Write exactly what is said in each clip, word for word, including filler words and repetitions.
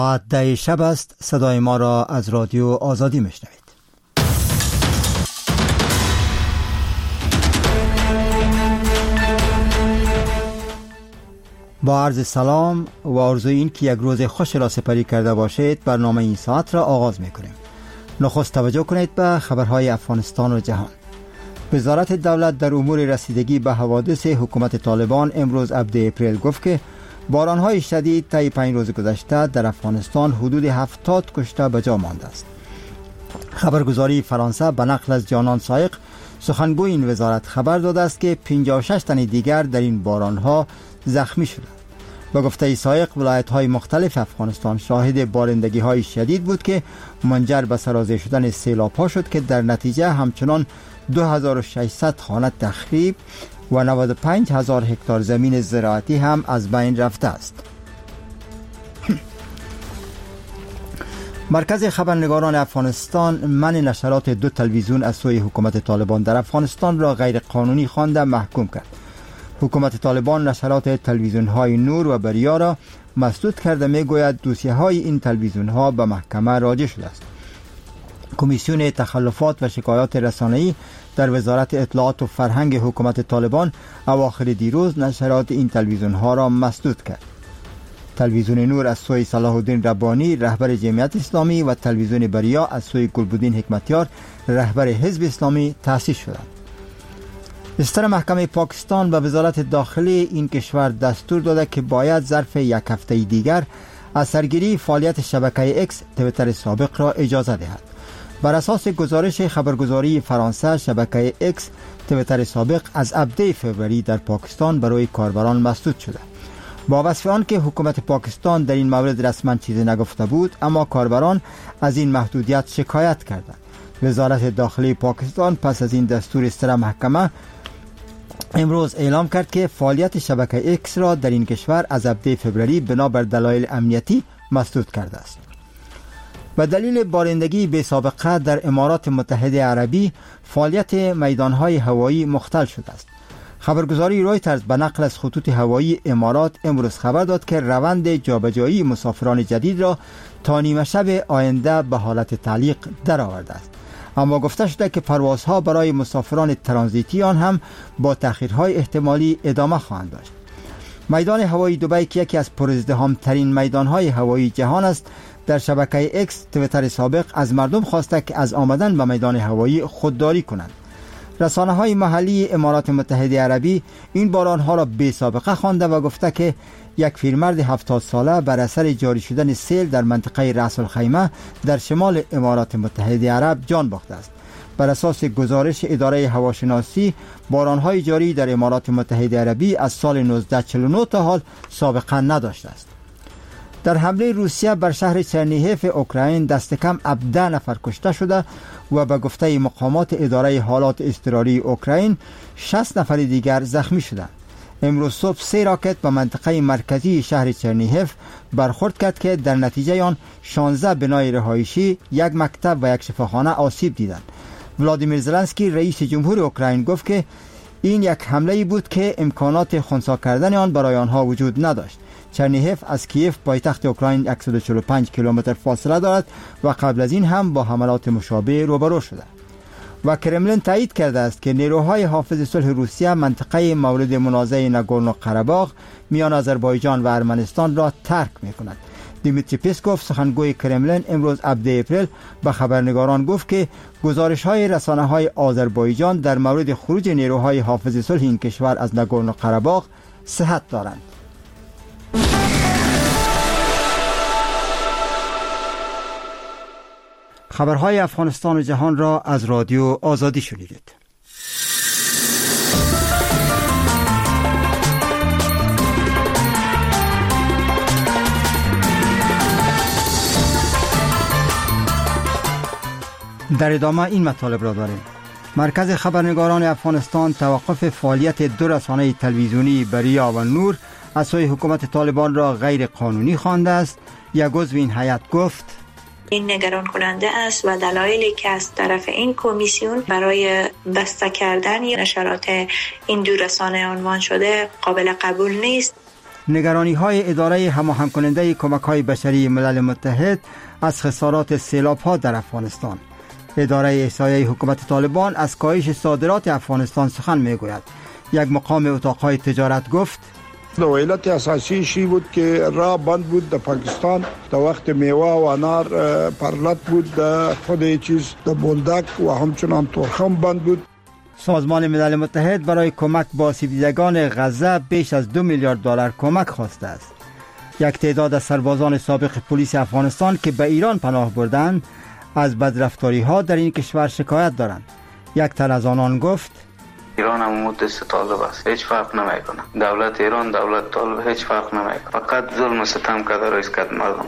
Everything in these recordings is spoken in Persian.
ساعت ده شب است. صدای ما را از رادیو آزادی میشنوید. با عرض سلام و آرزوی این که یک روز خوش را سپری کرده باشید، برنامه این ساعت را آغاز میکنیم. نخست توجه کنید به خبرهای افغانستان و جهان. وزارت دولت در امور رسیدگی به حوادث حکومت طالبان امروز هفدهم اپریل گفت که بارانهای شدید طی پنج روز گذشته در افغانستان حدود هفتاد کشته به جا مانده است. خبرگزاری فرانسه به نقل از جانان سایق، سخنگوی این وزارت، خبر داده است که پنجاه و شش تن دیگر در این بارانها زخمی شدند. با گفته سایق، ولایت‌های مختلف افغانستان شاهد بارندگی‌های شدید بود که منجر به سرازیر شدن سیلاب‌ها شد که در نتیجه همچنان دو هزار و ششصد خانه تخریب و نود و پنج هزار هکتار زمین زراعتی هم از بین رفته است. مرکز خبرنگاران افغانستان منع نشرات دو تلویزیون از سوی حکومت طالبان در افغانستان را غیر قانونی خوانده محکوم کرد. حکومت طالبان نشرات تلویزیون‌های نور و بریا را مسدود کرده میگوید دوسیه‌های این تلویزیون‌ها به محکمه راجع شده است. کمیسیون تخلفات و شکایات رسانه‌ای در وزارت اطلاعات و فرهنگ حکومت طالبان اواخر دیروز نشرات این تلویزیون‌ها را مسدود کرد. تلویزیون نور از سوی صلاح الدین ربانی رهبر جمعیت اسلامی و تلویزیون بریا از سوی گلبدین حکمتیار رهبر حزب اسلامی تأسیس شدند. استر محکمه پاکستان به وزارت داخلی این کشور دستور داده که باید ظرف یک هفته دیگر از سرگیری فعالیت شبکه اکس تویتر سابق را اجازه دهد. بر اساس گزارش خبرگزاری فرانسه، شبکه اکس تویتر سابق از هفدهم فوریه در پاکستان برای کاربران مسدود شده. با وصف آن که حکومت پاکستان در این مورد رسما چیزی نگفته بود، اما کاربران از این محدودیت شکایت کردند. وزارت داخلی پاکستان پس از این دستور استر محکمه امروز اعلام کرد که فعالیت شبکه اکس را در این کشور از هفدهم فوریه بنابر دلایل امنیتی مسدود کرده است. به دلیل بارندگی بی سابقه در امارات متحده عربی فعالیت میدانهای هوایی مختل شده است. خبرگزاری رویترز به نقل از خطوط هوایی امارات امروز خبر داد که روند جابجایی مسافران جدید را تا نیمه شب آینده به حالت تعلیق درآورده است. اما گفته شده که پروازها برای مسافران ترانزیتی آن هم با تأخیرهای احتمالی ادامه خواهند داشت. میدان هوایی دبی که یکی از پرازدحام‌ترین میدانهای هوایی جهان است، در شبکه اکس تویتر سابق از مردم خواسته که از آمدن به میدان هوایی خودداری کنند. رسانه‌های محلی امارات متحده عربی این بارانها را بی سابقه خوانده و گفته که یک پیرمرد هفتاد ساله بر اثر جاری شدن سیل در منطقه رأس الخیمه در شمال امارات متحده عرب جان باخته است. بر اساس گزارش اداره هواشناسی، بارانهای جاری در امارات متحده عربی از سال نوزده چهل و نه تا حال سابقه نداشته است. در حمله روسیه بر شهر چرنیهف اوکراین دست کم هفده نفر کشته شده و به گفته مقامات اداره حالات اضطراری اوکراین شصت نفر دیگر زخمی شدند. امروز صبح سه راکت به منطقه مرکزی شهر چرنیهف برخورد کرد که در نتیجه آن شانزده بنای رهایشی، یک مکتب و یک شفاخانه آسیب دیدند. ولادیمیر زلنسکی رئیس جمهور اوکراین گفت که این یک حمله بود که امکانات خنثی کردن آن برای آنها وجود نداشت. چرنیهف از کیف پایتخت اوکراین صد و چهل و پنج کیلومتر فاصله دارد و قبل از این هم با حملات مشابه روبرو شده. و کرملین تایید کرده است که نیروهای حافظ صلح روسیه منطقه مورد منازعه ناگورنو قره‌باغ میان آذربایجان و ارمنستان را ترک می‌کند. دیمیتری پسکوف سخنگوی کرملین امروز هفدهم اپریل به خبرنگاران گفت که گزارش‌های رسانه‌های آذربایجان در مورد خروج نیروهای حافظ صلح این کشور از ناگورنو قره‌باغ صحت دارند. خبرهای افغانستان و جهان را از رادیو آزادی شنیدید. در ادامه این مطالب را داریم. مرکز خبرنگاران افغانستان توقف فعالیت دو رسانه تلویزیونی بریا و نور از سوی حکومت طالبان را غیر قانونی خوانده است. یک عضو این هیئت گفت این نگران کننده است و دلایلی که از طرف این کمیسیون برای بسته کردن نشرات این دو رسانه عنوان شده قابل قبول نیست. نگرانی های اداره هماهنگ کننده کمک های بشری ملل متحد از خسارات سیلاب ها در افغانستان. اداره احصایه حکومت طالبان از کاهش صادرات افغانستان سخن می گوید. یک مقام اتاقهای تجارت گفت دو علت اساسی شی بود که راه بند بود در پاکستان در وقت میوه و انار پرلت بود، در خود چیز در بولدک و همچنان ترخم بند بود. سازمان ملل متحد برای کمک به آسیب دیدگان غزه بیش از دو میلیارد دلار کمک خواسته است. یک تعداد از سربازان سابق پلیس افغانستان که به ایران پناه بردند از بدرفتاری ها در این کشور شکایت دارند. یک تن از آنان گفت ایران هم مدت طالب است، هیچ فرق نمیکنه. دولت ایران دولت طالب هیچ فرق نمیکنه، فقط ظلم و ستم کرده رئیس کد مردم.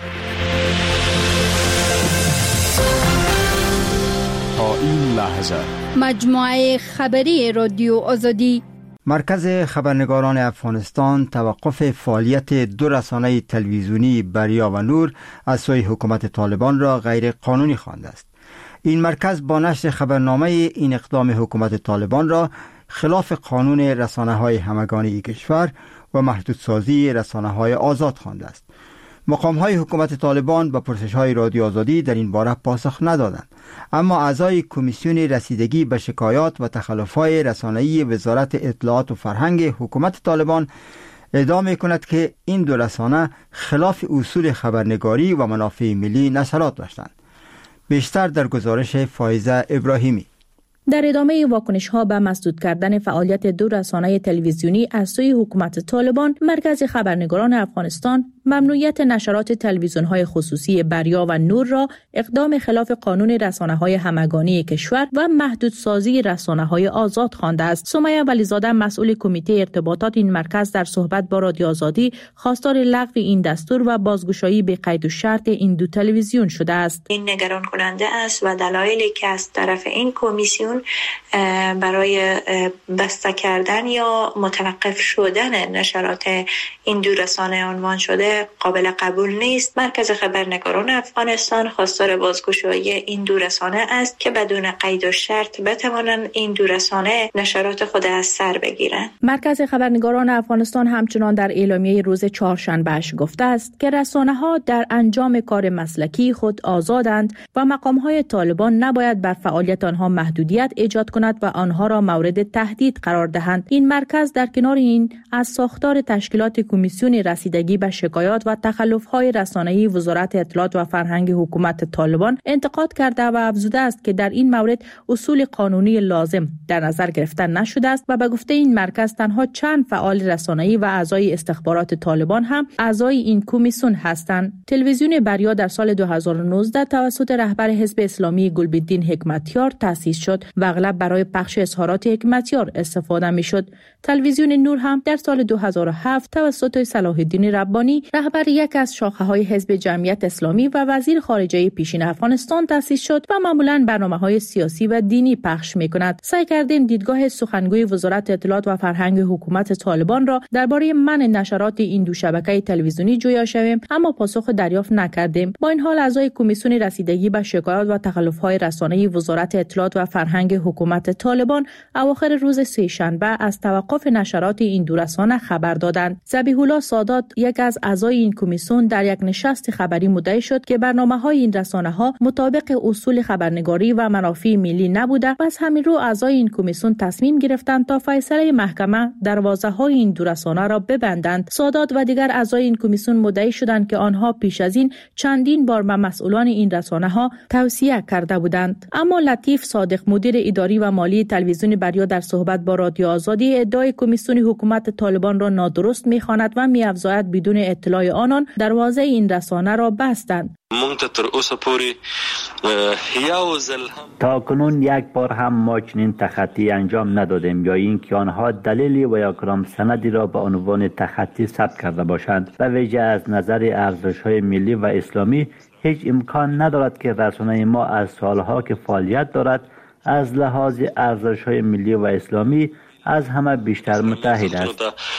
تا این لحظه مجموعه خبری رادیو آزادی. مرکز خبرنگاران افغانستان توقف فعالیت دو رسانه تلویزیونی بریا و نور از سوی حکومت طالبان را غیر قانونی خوانده است. این مرکز با نشر خبرنامه این اقدام حکومت طالبان را خلاف قانون رسانه‌های همگانی کشور و محدودسازی رسانه‌های آزاد خوانده است. مقام‌های حکومت طالبان با پرسش‌های رادیو آزادی در این باره پاسخ ندادند، اما اعضای کمیسیون رسیدگی به شکایات و تخلف‌های رسانه‌ای وزارت اطلاعات و فرهنگ حکومت طالبان ادعا می‌کند که این دو رسانه خلاف اصول خبرنگاری و منافع ملی نشرات داشتند. بیشتر در گزارش فائزه ابراهیمی. در ادامه واکنش‌ها به مسدود کردن فعالیت دو رسانه تلویزیونی از سوی حکومت طالبان، مرکز خبرنگاران افغانستان ممنوعیت نشرات تلویزیون‌های خصوصی بریا و نور را اقدام خلاف قانون رسانه‌های همگانی کشور و محدودسازی رسانه‌های آزاد خوانده است. سمیه ولیزاده مسئول کمیته ارتباطات این مرکز در صحبت با رادیو آزادی خواستار لغو این دستور و بازگشایی به قید و شرط این دو تلویزیون شده است. این نگران کننده است و دلایلی که از طرف این کمیسیون برای بسته کردن یا متوقف شدن نشرات این دو رسانه عنوان شده قابل قبول نیست. مرکز خبرنگاران افغانستان خواستار بازگشایی این دو رسانه است که بدون قید و شرط بتوانند این دو رسانه نشرات خود از سر بگیرند. مرکز خبرنگاران افغانستان همچنان در اعلامیه روز چهارشنبهش گفته است که رسانه‌ها در انجام کار مسلکی خود آزادند و مقام‌های طالبان نباید بر فعالیت آنها محدودیت ایجاد کند و آنها را مورد تهدید قرار دهند. این مرکز در کنار این از ساختار تشکیلات کمیسیون رسیدگی به شکایات و تخلف‌های رسانه‌ای وزارت اطلاعات و فرهنگ حکومت طالبان انتقاد کرده و افزوده است که در این مورد اصول قانونی لازم در نظر گرفته نشده است و به گفته این مرکز تنها چند فعال رسانه‌ای و اعضای استخبارات طالبان هم اعضای این کمیسیون هستند. تلویزیون بریا در سال دو هزار و نوزده توسط رهبر حزب اسلامی گلبدین حکمتیار تأسیس شد و اغلب برای پخش اظهارات حکمتیار استفاده می‌شد. تلویزیون نور هم در سال دو هزار و هفت توسط صلاح الدین ربانی رهبر یک از شاخه‌های حزب جمعیت اسلامی و وزیر خارجه پیشین افغانستان تأسیس شد و معمولاً برنامه‌های سیاسی و دینی پخش می‌کند. سعی کردیم دیدگاه سخنگوی وزارت اطلاعات و فرهنگ حکومت طالبان را درباره منع نشرات این دو شبکه تلویزیونی جویا شویم، اما پاسخ دریافت نکردیم. با این حال اعضای کمیسیون رسیدگی به شکایات و تخلف‌های رسانه‌ای وزارت اطلاعات و فرهنگ حکومت طالبان اواخر روز سه‌شنبه از توقف نشرات این دو رسانه خبر دادند. ذبیح الله سادات یک از اعضای این کمیسیون در یک نشست خبری مدعی شد که برنامه‌های این رسانه‌ها مطابق اصول خبرنگاری و منافع ملی نبوده و از همین رو اعضای این کمیسیون تصمیم گرفتند تا فیصله محکمه دروازه‌های این دو رسانه را ببندند. سادات و دیگر اعضای این کمیسیون مدعی شدند که آنها پیش از این چندین بار به مسئولان این رسانه‌ها توصیه کرده بودند. اما لطیف صادق مدیر اداری و مالی تلویزیون بریا در صحبت با رادیو آزادی ادعای کمیسیون حکومت طالبان را نادرست می‌خواند و می‌افزاید بدون اطلاع آنان دروازه این رسانه را بستند. تا کنون یک بار هم ما چنین تخطی انجام ندادیم یا اینکه آنها دلیلی و یا کدام سندی را به عنوان تخطی ثبت کرده باشند. و ویژه از نظر ارزش‌های ملی و اسلامی هیچ امکان ندارد که رسانه ما از سالها که فعالیت دارد از لحاظ ارزش‌های ملی و اسلامی از همه بیشتر متحد است.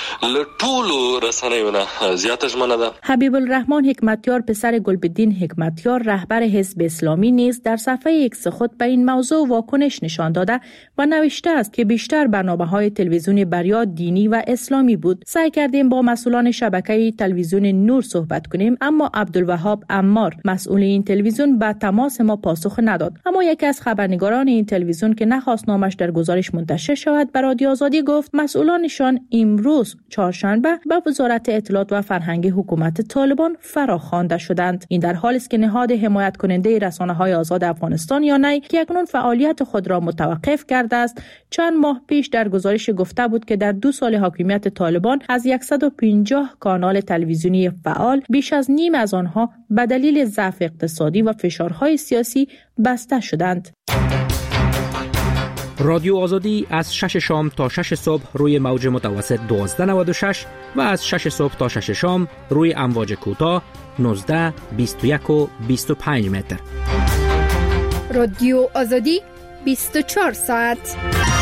حبیب الرحمن حکمتیار پسر گلبدین حکمتیار رهبر حزب اسلامی نیز در صفحه ایکس خود به این موضوع واکنش نشان داده و نوشته است که بیشتر برنامه‌های تلویزیون بریا دینی و اسلامی بود. سعی کردیم با مسئولان شبکه تلویزیون نور صحبت کنیم، اما عبدالوهاب عمار مسئول این تلویزیون به تماس ما پاسخ نداد. اما یکی از خبرنگاران این تلویزیون که نخواست نامش در گزارش منتشر شود به رادیو آزادی گفت مسئولانشان امروز چهارشنبه به وزارت اطلاعات و فرهنگ حکومت طالبان فراخوانده شدند. این در حالی است که نهاد حمایت کننده رسانه‌های آزاد افغانستان یا نی که اکنون فعالیت خود را متوقف کرده است، چند ماه پیش در گزارش گفته بود که در دو سال حاکمیت طالبان از صد و پنجاه کانال تلویزیونی فعال بیش از نیم از آنها به دلیل ضعف اقتصادی و فشارهای سیاسی بسته شدند. رادیو آزادی از شش شام تا شش صبح روی موج متوسط دوازده نود و شش و از شش صبح تا شش شام روی امواج کوتاه نوزده، بیست و یک و بیست و پنج متر. رادیو آزادی بیست و چهار ساعت.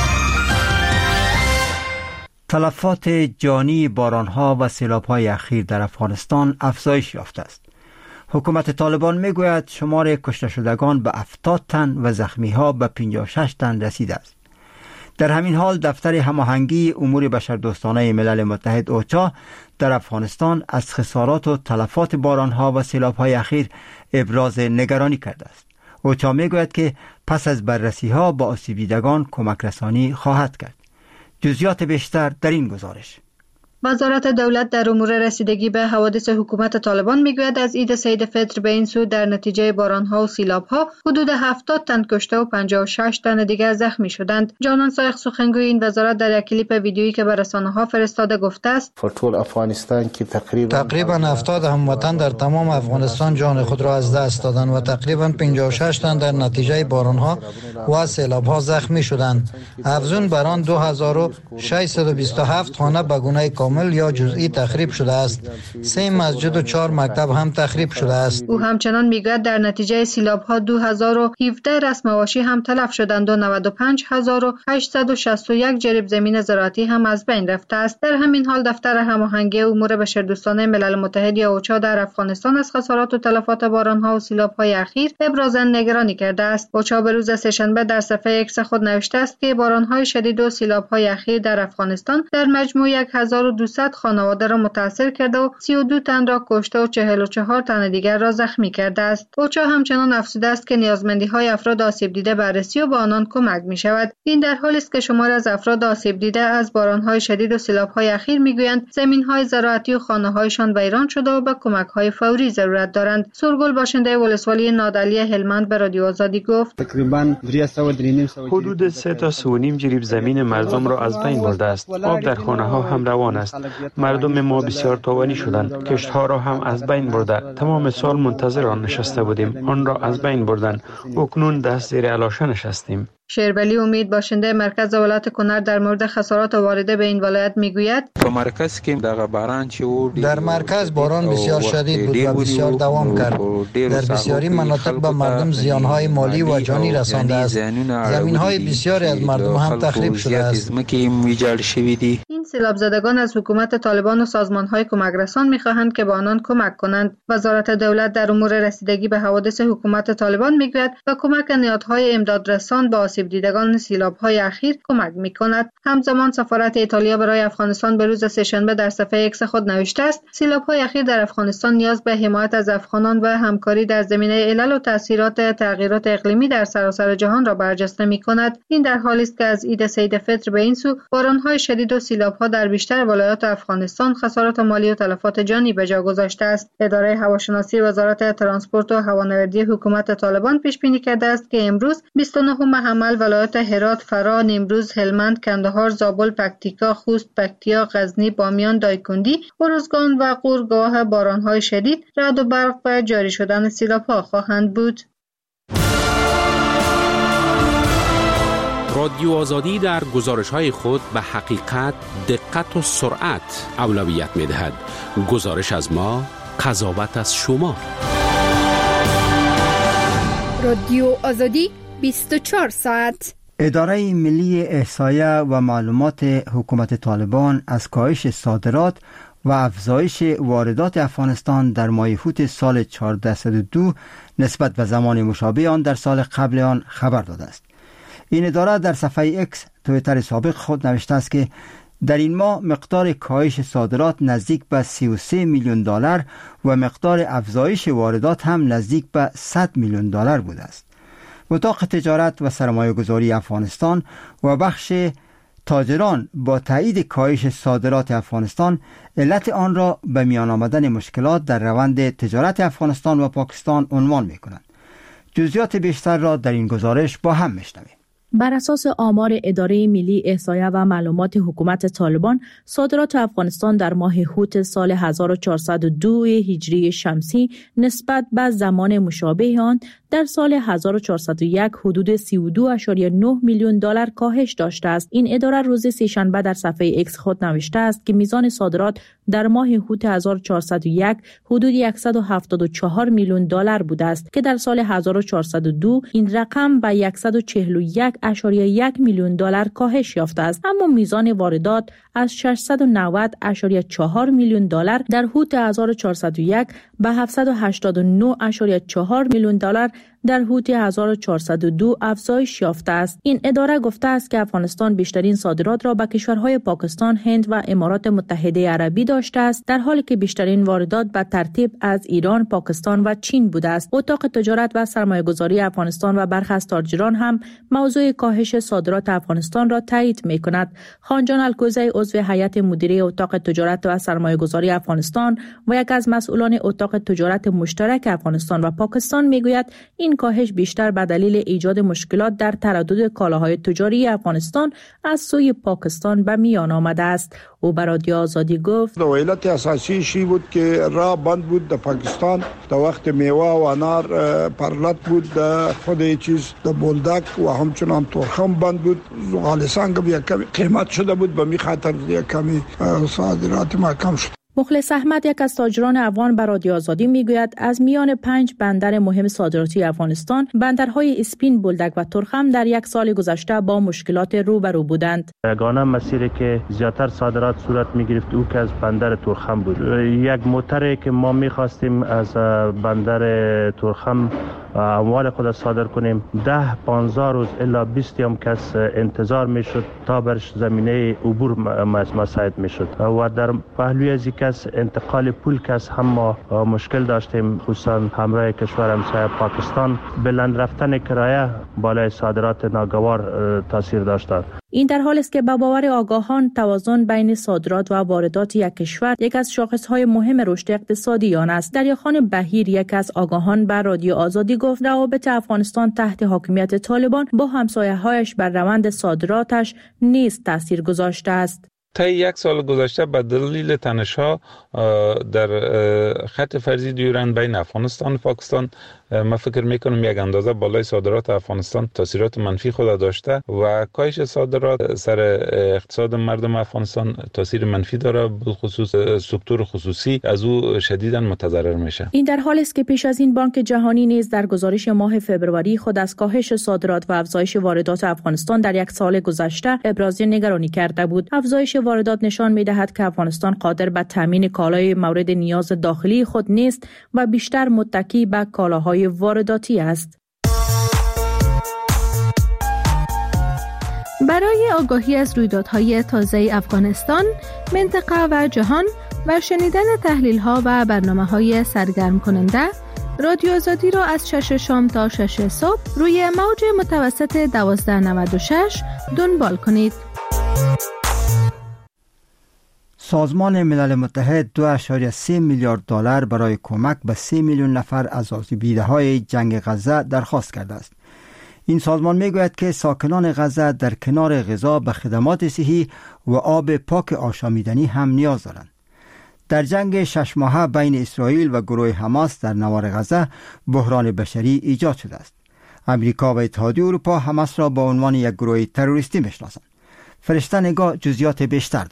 تلفات جانی بارانها و سیلاب‌های اخیر در افغانستان افزایش یافته است. حکومت طالبان میگوید شمار کشته شدگان به هفتاد تن و زخمی‌ها به پنجاه و شش تن رسیده است. در همین حال دفتر هماهنگی امور بشردوستانه ملل متحد اوچا در افغانستان از خسارات و تلفات بارانها و سیلاب‌های اخیر ابراز نگرانی کرده است. اوچا میگوید که پس از بررسی‌ها با آسیب دیدگان کمک رسانی خواهد کرد. جزئیات بیشتر در این گزارش. وزارت دولت در امور رسیدگی به حوادث حکومت طالبان میگوید از عید سید فطر به این سو در نتیجه بارانها و سیلابها حدود هفتاد تن کشته و پنجاه و شش تن دیگر زخمی شدند. جانان سایق سخنگوی این وزارت در یک کلیپ ویدیویی که به رسانه‌ها فرستاده گفته است افغانستان که تقریبا تقریبا هفتاد هموطن در تمام افغانستان جان خود را از دست دادند و تقریبا پنجاه و شش تن در نتیجه بارانها و سیلابها زخمی شدند. افزون بر آن دو هزار و ششصد و بیست و هفت خانه به گونه کامل یا جزئی تخریب شده است. سه مسجد و چهار مکتب هم تخریب شده است. او همچنان میگوید در نتیجه سیلاب‌ها دو هزار و هفده رسم مواشی هم تلف شدند و نود و پنج هزار و هشتصد و شصت و یک جریب زمین زراعتی هم از بین رفته است. در همین حال دفتر هماهنگی امور بشردوستانه ملل متحد یا اوچا در افغانستان از خسارات و تلفات باران‌ها و سیلاب‌های اخیر ابراز نگرانی کرده است. اوچا به روز سه‌شنبه در صفحه ایکس خود نوشته است که باران‌های شدید و سیلاب‌های اخیر در افغانستان در مجموع هزار و دویست خانواده را متاثر کرده و سی و دو تن را کشته و چهل و چهار تن دیگر را زخمی کرده است. اوچا همچنان افزوده است که نیازمندی‌های افراد آسیب دیده بررسی و به آنان کمک می‌شود. این در حالی است که شمار از افراد آسیب دیده از باران‌های شدید و سیلاب‌های اخیر می‌گویند زمین‌های زراعتی و خانه‌هایشان ویران شده و به کمک‌های فوری ضرورت دارند. سورگل باشنده ولسوالی نادعلی هلمند به رادیو آزادی گفت تقریباً حدود سه تا سه و نیم جریب زمین مردم را از بین برده است. آب در خانه‌ها هم روان است. مردم ما بسیار تاوانی شدند. کشت‌ها را هم از بین برده. تمام سال منتظر آن نشسته بودیم. آن را از بین بردن. اکنون دست زیر علاشه نشستیم. شیربلی امید باشنده مرکز ولایت کنر در مورد خسارات وارده به این ولایت میگوید په مرکز کې دغه باران چې در مرکز باران بسیار شدید بود و بسیار دوام کرد. در بسیاری مناطق به مردم زیانهای مالی و جانی رسانده است. زمینهای بسیاری از مردم هم تخریب شده است. این سیلاب زدگان از حکومت طالبان و سازمانهای کمک رسان میخواهند که به آنان کمک کنند. وزارت دولت در امور رسیدگی به حوادث حکومت طالبان میگوید به کمک نهادهای امدادرسان با آسیب دیدگان سیلاب‌های اخیر کمک می‌کند. همزمان سفارت ایتالیا برای افغانستان به روز سه‌شنبه در صفحه ایکس خود نوشته است سیلاب‌های اخیر در افغانستان نیاز به حمایت از افغانان و همکاری در زمینه علل و تاثیرات تغییرات اقلیمی در سراسر جهان را برجسته می‌کند. این در حالی است که از عید سید فطر به این سو باران‌های شدید و سیلاب‌ها در بیشتر ولایات افغانستان خسارات مالی و تلفات جانی به جا گذاشته است. اداره هواشناسی وزارت ترانسپورت و هوانوردی حکومت طالبان پیش بینی کرده است که امروز بیست و نهم حمل ولایات هرات، فرا، نیمروز، هلمند، کندهار، زابل، پکتیکا، خوست، پکتیا، غزنی، بامیان، دایکندی، ارزگان و غور گواه باران‌های شدید، رعد و برق و جاری شدن سیلاب‌ها خواهند بود. رادیو آزادی در گزارش‌های خود به حقیقت، دقت و سرعت اولویت می‌دهد. گزارش از ما، قضاوت از شما. رادیو آزادی بیست و چهار ساعت. اداره ملی احصایه و معلومات حکومت طالبان از کاهش صادرات و افزایش واردات افغانستان در ماه اوت سال چهارده صد و دو نسبت به زمان مشابه آن در سال قبل آن خبر داده است. این اداره در صفحه اکس توییتر سابق خود نوشته است که در این ماه مقدار کاهش صادرات نزدیک به سی و سه میلیون دلار و مقدار افزایش واردات هم نزدیک به صد میلیون دلار بوده است. اتاق تجارت و سرمایه گذاری افغانستان و بخش تاجران با تایید کاهش صادرات افغانستان علت آن را به میان آمدن مشکلات در روند تجارت افغانستان و پاکستان عنوان می کنند. جزئیات بیشتر را در این گزارش با هم میشنویم. بر اساس آمار اداره ملی احصایه و معلومات حکومت طالبان، صادرات افغانستان در ماه اوت سال هزار و چهارصد و دو هجری شمسی نسبت به زمان مشابه آن در سال هزار و چهارصد و یک حدود سی و دو ممیز نه میلیون دلار کاهش داشته است. این اداره روز سه‌شنبه در صفحه ایکس خود نوشته است که میزان صادرات در ماه اوت هزار و چهارصد و یک حدود صد و هفتاد و چهار میلیون دلار بوده است که در سال هزار و چهارصد و دو این رقم به صد و چهل و یک ممیز یک میلیون دلار کاهش یافته است. اما میزان واردات از ششصد و نود ممیز چهار میلیون دلار در اوت هزار و چهارصد و یک به هفتصد و هشتاد و نه ممیز چهار میلیون دلار در اوت هزار و چهارصد و دو افزایش یافته است. این اداره گفته است که افغانستان بیشترین صادرات را به کشورهای پاکستان، هند و امارات متحده عربی داشته است، در حالی که بیشترین واردات به ترتیب از ایران، پاکستان و چین بوده است. اتاق تجارت و سرمایه‌گذاری افغانستان و برخی از تاجران هم موضوع کاهش صادرات افغانستان را تایید می‌کند. خانجان الکوزی، عضو هیئت مدیره اتاق تجارت و سرمایه‌گذاری افغانستان و یک از مسئولان اتاق تجارت مشترک افغانستان و پاکستان میگوید این کاهش بیشتر به دلیل ایجاد مشکلات در تردد کالاهای تجاری افغانستان از سوی پاکستان به میان آمده است. او بر رادیو آزادی گفت علت اساسی شی بود که راه بند بود در پاکستان در وقت میوه و انار پرلت بود، در خود چیز در بولدک و همچنان تورخم بند بود. زغالسنگ بیا کمی قیمت شده بود، به می خاطر کمی صادرات ما کم شد. مخلص احمد، یک از تاجران افغان، بر رادیو آزادی میگوید از میان پنج بندر مهم صادراتی افغانستان، بندرهای اسپین، بولدک و تورخم در یک سال گذشته با مشکلات روبرو بودند. یگانه مسیری که زیاتر صادرات صورت میگرفت او که از بندر تورخم بود. یک موتری که ما میخواستیم از بندر تورخم اموال خود صادر کنیم، ده پانزده روز الا بیست هم کس انتظار میشد تا برش زمینه عبور مساعد میشد و در پهلوی از کس انتقال پول کس هم ما مشکل داشتیم، خصوصا همراه کشور همسایه پاکستان. بلند رفتن کرایه بالای صادرات ناگوار تاثیر داشته. این در حالی است که به باور آگاهان توازن بین صادرات و واردات یک کشور یک از شاخصهای مهم رشد اقتصادی آن است. دریاخان بهیر، یک از آگاهان، بر رادیو آزادی گفت روابط افغانستان تحت حاکمیت طالبان با همسایه‌هایش بر روند صادراتش نیز تاثیر گذاشته است. تا یک سال گذشته به دلیل تنش‌ها در خط فرضی دیورند بین افغانستان و پاکستان، من فکر میکنم یک اندازه بالای صادرات افغانستان تاثیرات منفی خود داشته و کاهش صادرات سر اقتصاد مردم افغانستان تاثیر منفی داره، بخصوص سکتور خصوصی از او شدیداً متضرر میشه. این در حالی است که پیش از این بانک جهانی نیز در گزارش ماه فوریه خود از کاهش صادرات و افزایش واردات افغانستان در یک سال گذشته ابراز نگرانی کرده بود. افزایش واردات نشان می‌دهد که افغانستان قادر به تامین کالای مورد نیاز داخلی خود نیست و بیشتر متکی به کالاهای وارداتی است. برای آگاهی از رویدادهای تازه افغانستان، منطقه و جهان و شنیدن تحلیل‌ها و برنامه‌های سرگرم کننده، رادیو آزادی را از شش شام تا شش صبح روی موج متوسط دوازده نود و شش دنبال کنید. سازمان ملل متحد دو ممیز سه میلیارد دلار برای کمک به سه میلیون نفر از آسیب‌دیده‌های جنگ غزه درخواست کرده است. این سازمان میگوید که ساکنان غزه در کنار غذا به خدمات صحی و آب پاک آشامیدنی هم نیاز دارند. در جنگ شش ماهه بین اسرائیل و گروه حماس در نوار غزه بحران بشری ایجاد شده است. امریکا و اتحادیه اروپا حماس را به عنوان یک گروه تروریستی میشناسند. فرشته نگاه جزئیات بیشتر دارد.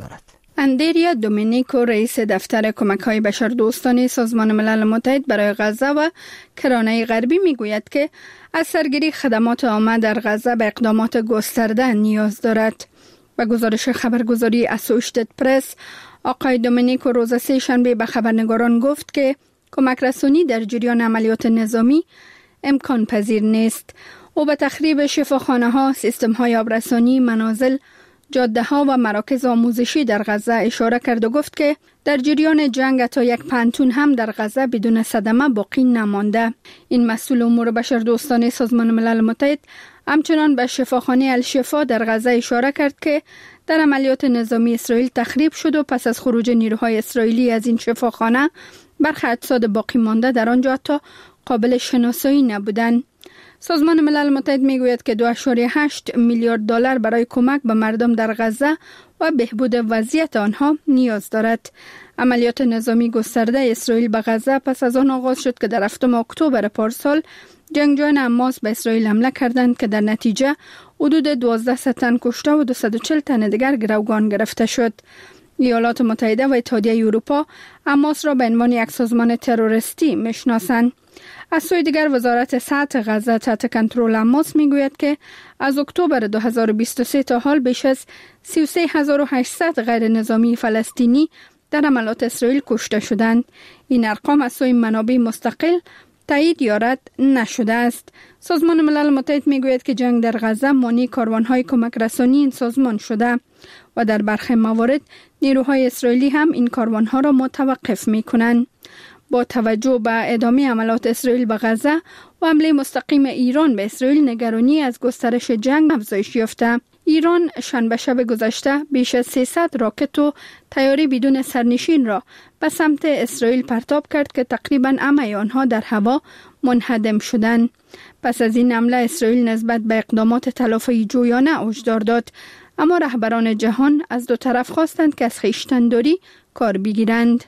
اندریا دومینیکو رئیس دفتر کمک‌های بشردوستانه سازمان ملل متحد برای غزه و کرانه غربی میگوید که از سرگیری خدمات عامه در غزه به اقدامات گسترده نیاز دارد. به گزارش خبرگزاری اسوشیتد پرس، آقای دومینیکو روز سه شنبه به خبرنگاران گفت که کمک رسانی در جریان عملیات نظامی امکان پذیر نیست. او به تخریب شفاخانه‌ها، سیستم‌های آبرسانی، منازل، جاده‌ها و مراکز آموزشی در غزه اشاره کرد و گفت که در جریان جنگ تا یک پانتون هم در غزه بدون صدمه باقی نمانده. این مسئول امور بشردوستانه سازمان ملل متحد همچنان به شفاخانه الشفا در غزه اشاره کرد که در عملیات نظامی اسرائیل تخریب شد و پس از خروج نیروهای اسرائیلی از این شفاخانه برخی اجساد باقی مانده در آنجا حتی قابل شناسایی نبودند. سازمان ملل متحد میگوید که دو ممیز هشت میلیارد دلار برای کمک به مردم در غزه و بهبود وضعیت آنها نیاز دارد. عملیات نظامی گسترده اسرائیل به غزه پس از آن آغاز شد که در هفتم اکتبر پارسال جنگجویان حماس به اسرائیل حمله کردند که در نتیجه حدود دوازده تن کشته و دویست و چهل تن دیگر گروگان گرفته شد. ایالات متحده و اتحادیه اروپا حماس را به عنوان یک سازمان تروریستی میشناسند. از سوی دیگر وزارت سطح غزه تحت کنترل حماس میگوید که از اکتبر دو هزار و بیست و سه تا حال بیش از سی و سه هزار و هشتصد غیر نظامی فلسطینی در عملیات اسرائیل کشته شدند. این ارقام از سوی منابع مستقل تایید یا رد نشده است. سازمان ملل متحد میگوید که جنگ در غزه مانع کاروانهای کمک رسانی این سازمان شده و در برخی موارد نیروهای اسرائیلی هم این کاروانها را متوقف میکنند. با توجه به ادامه عملیات اسرائیل به غزه و حمله مستقیم ایران به اسرائیل، نگرانی از گسترش جنگ افزایش یافته. ایران شنبه شب گذشته بیش از سیصد راکت و طیاره بدون سرنشین را به سمت اسرائیل پرتاب کرد که تقریباً همه آنها در هوا منهدم شدند. پس از این حمله اسرائیل نسبت به اقدامات تلافی جویانه هشدار داد، اما رهبران جهان از دو طرف خواستند که از خویشتن‌داری کار بگیرند.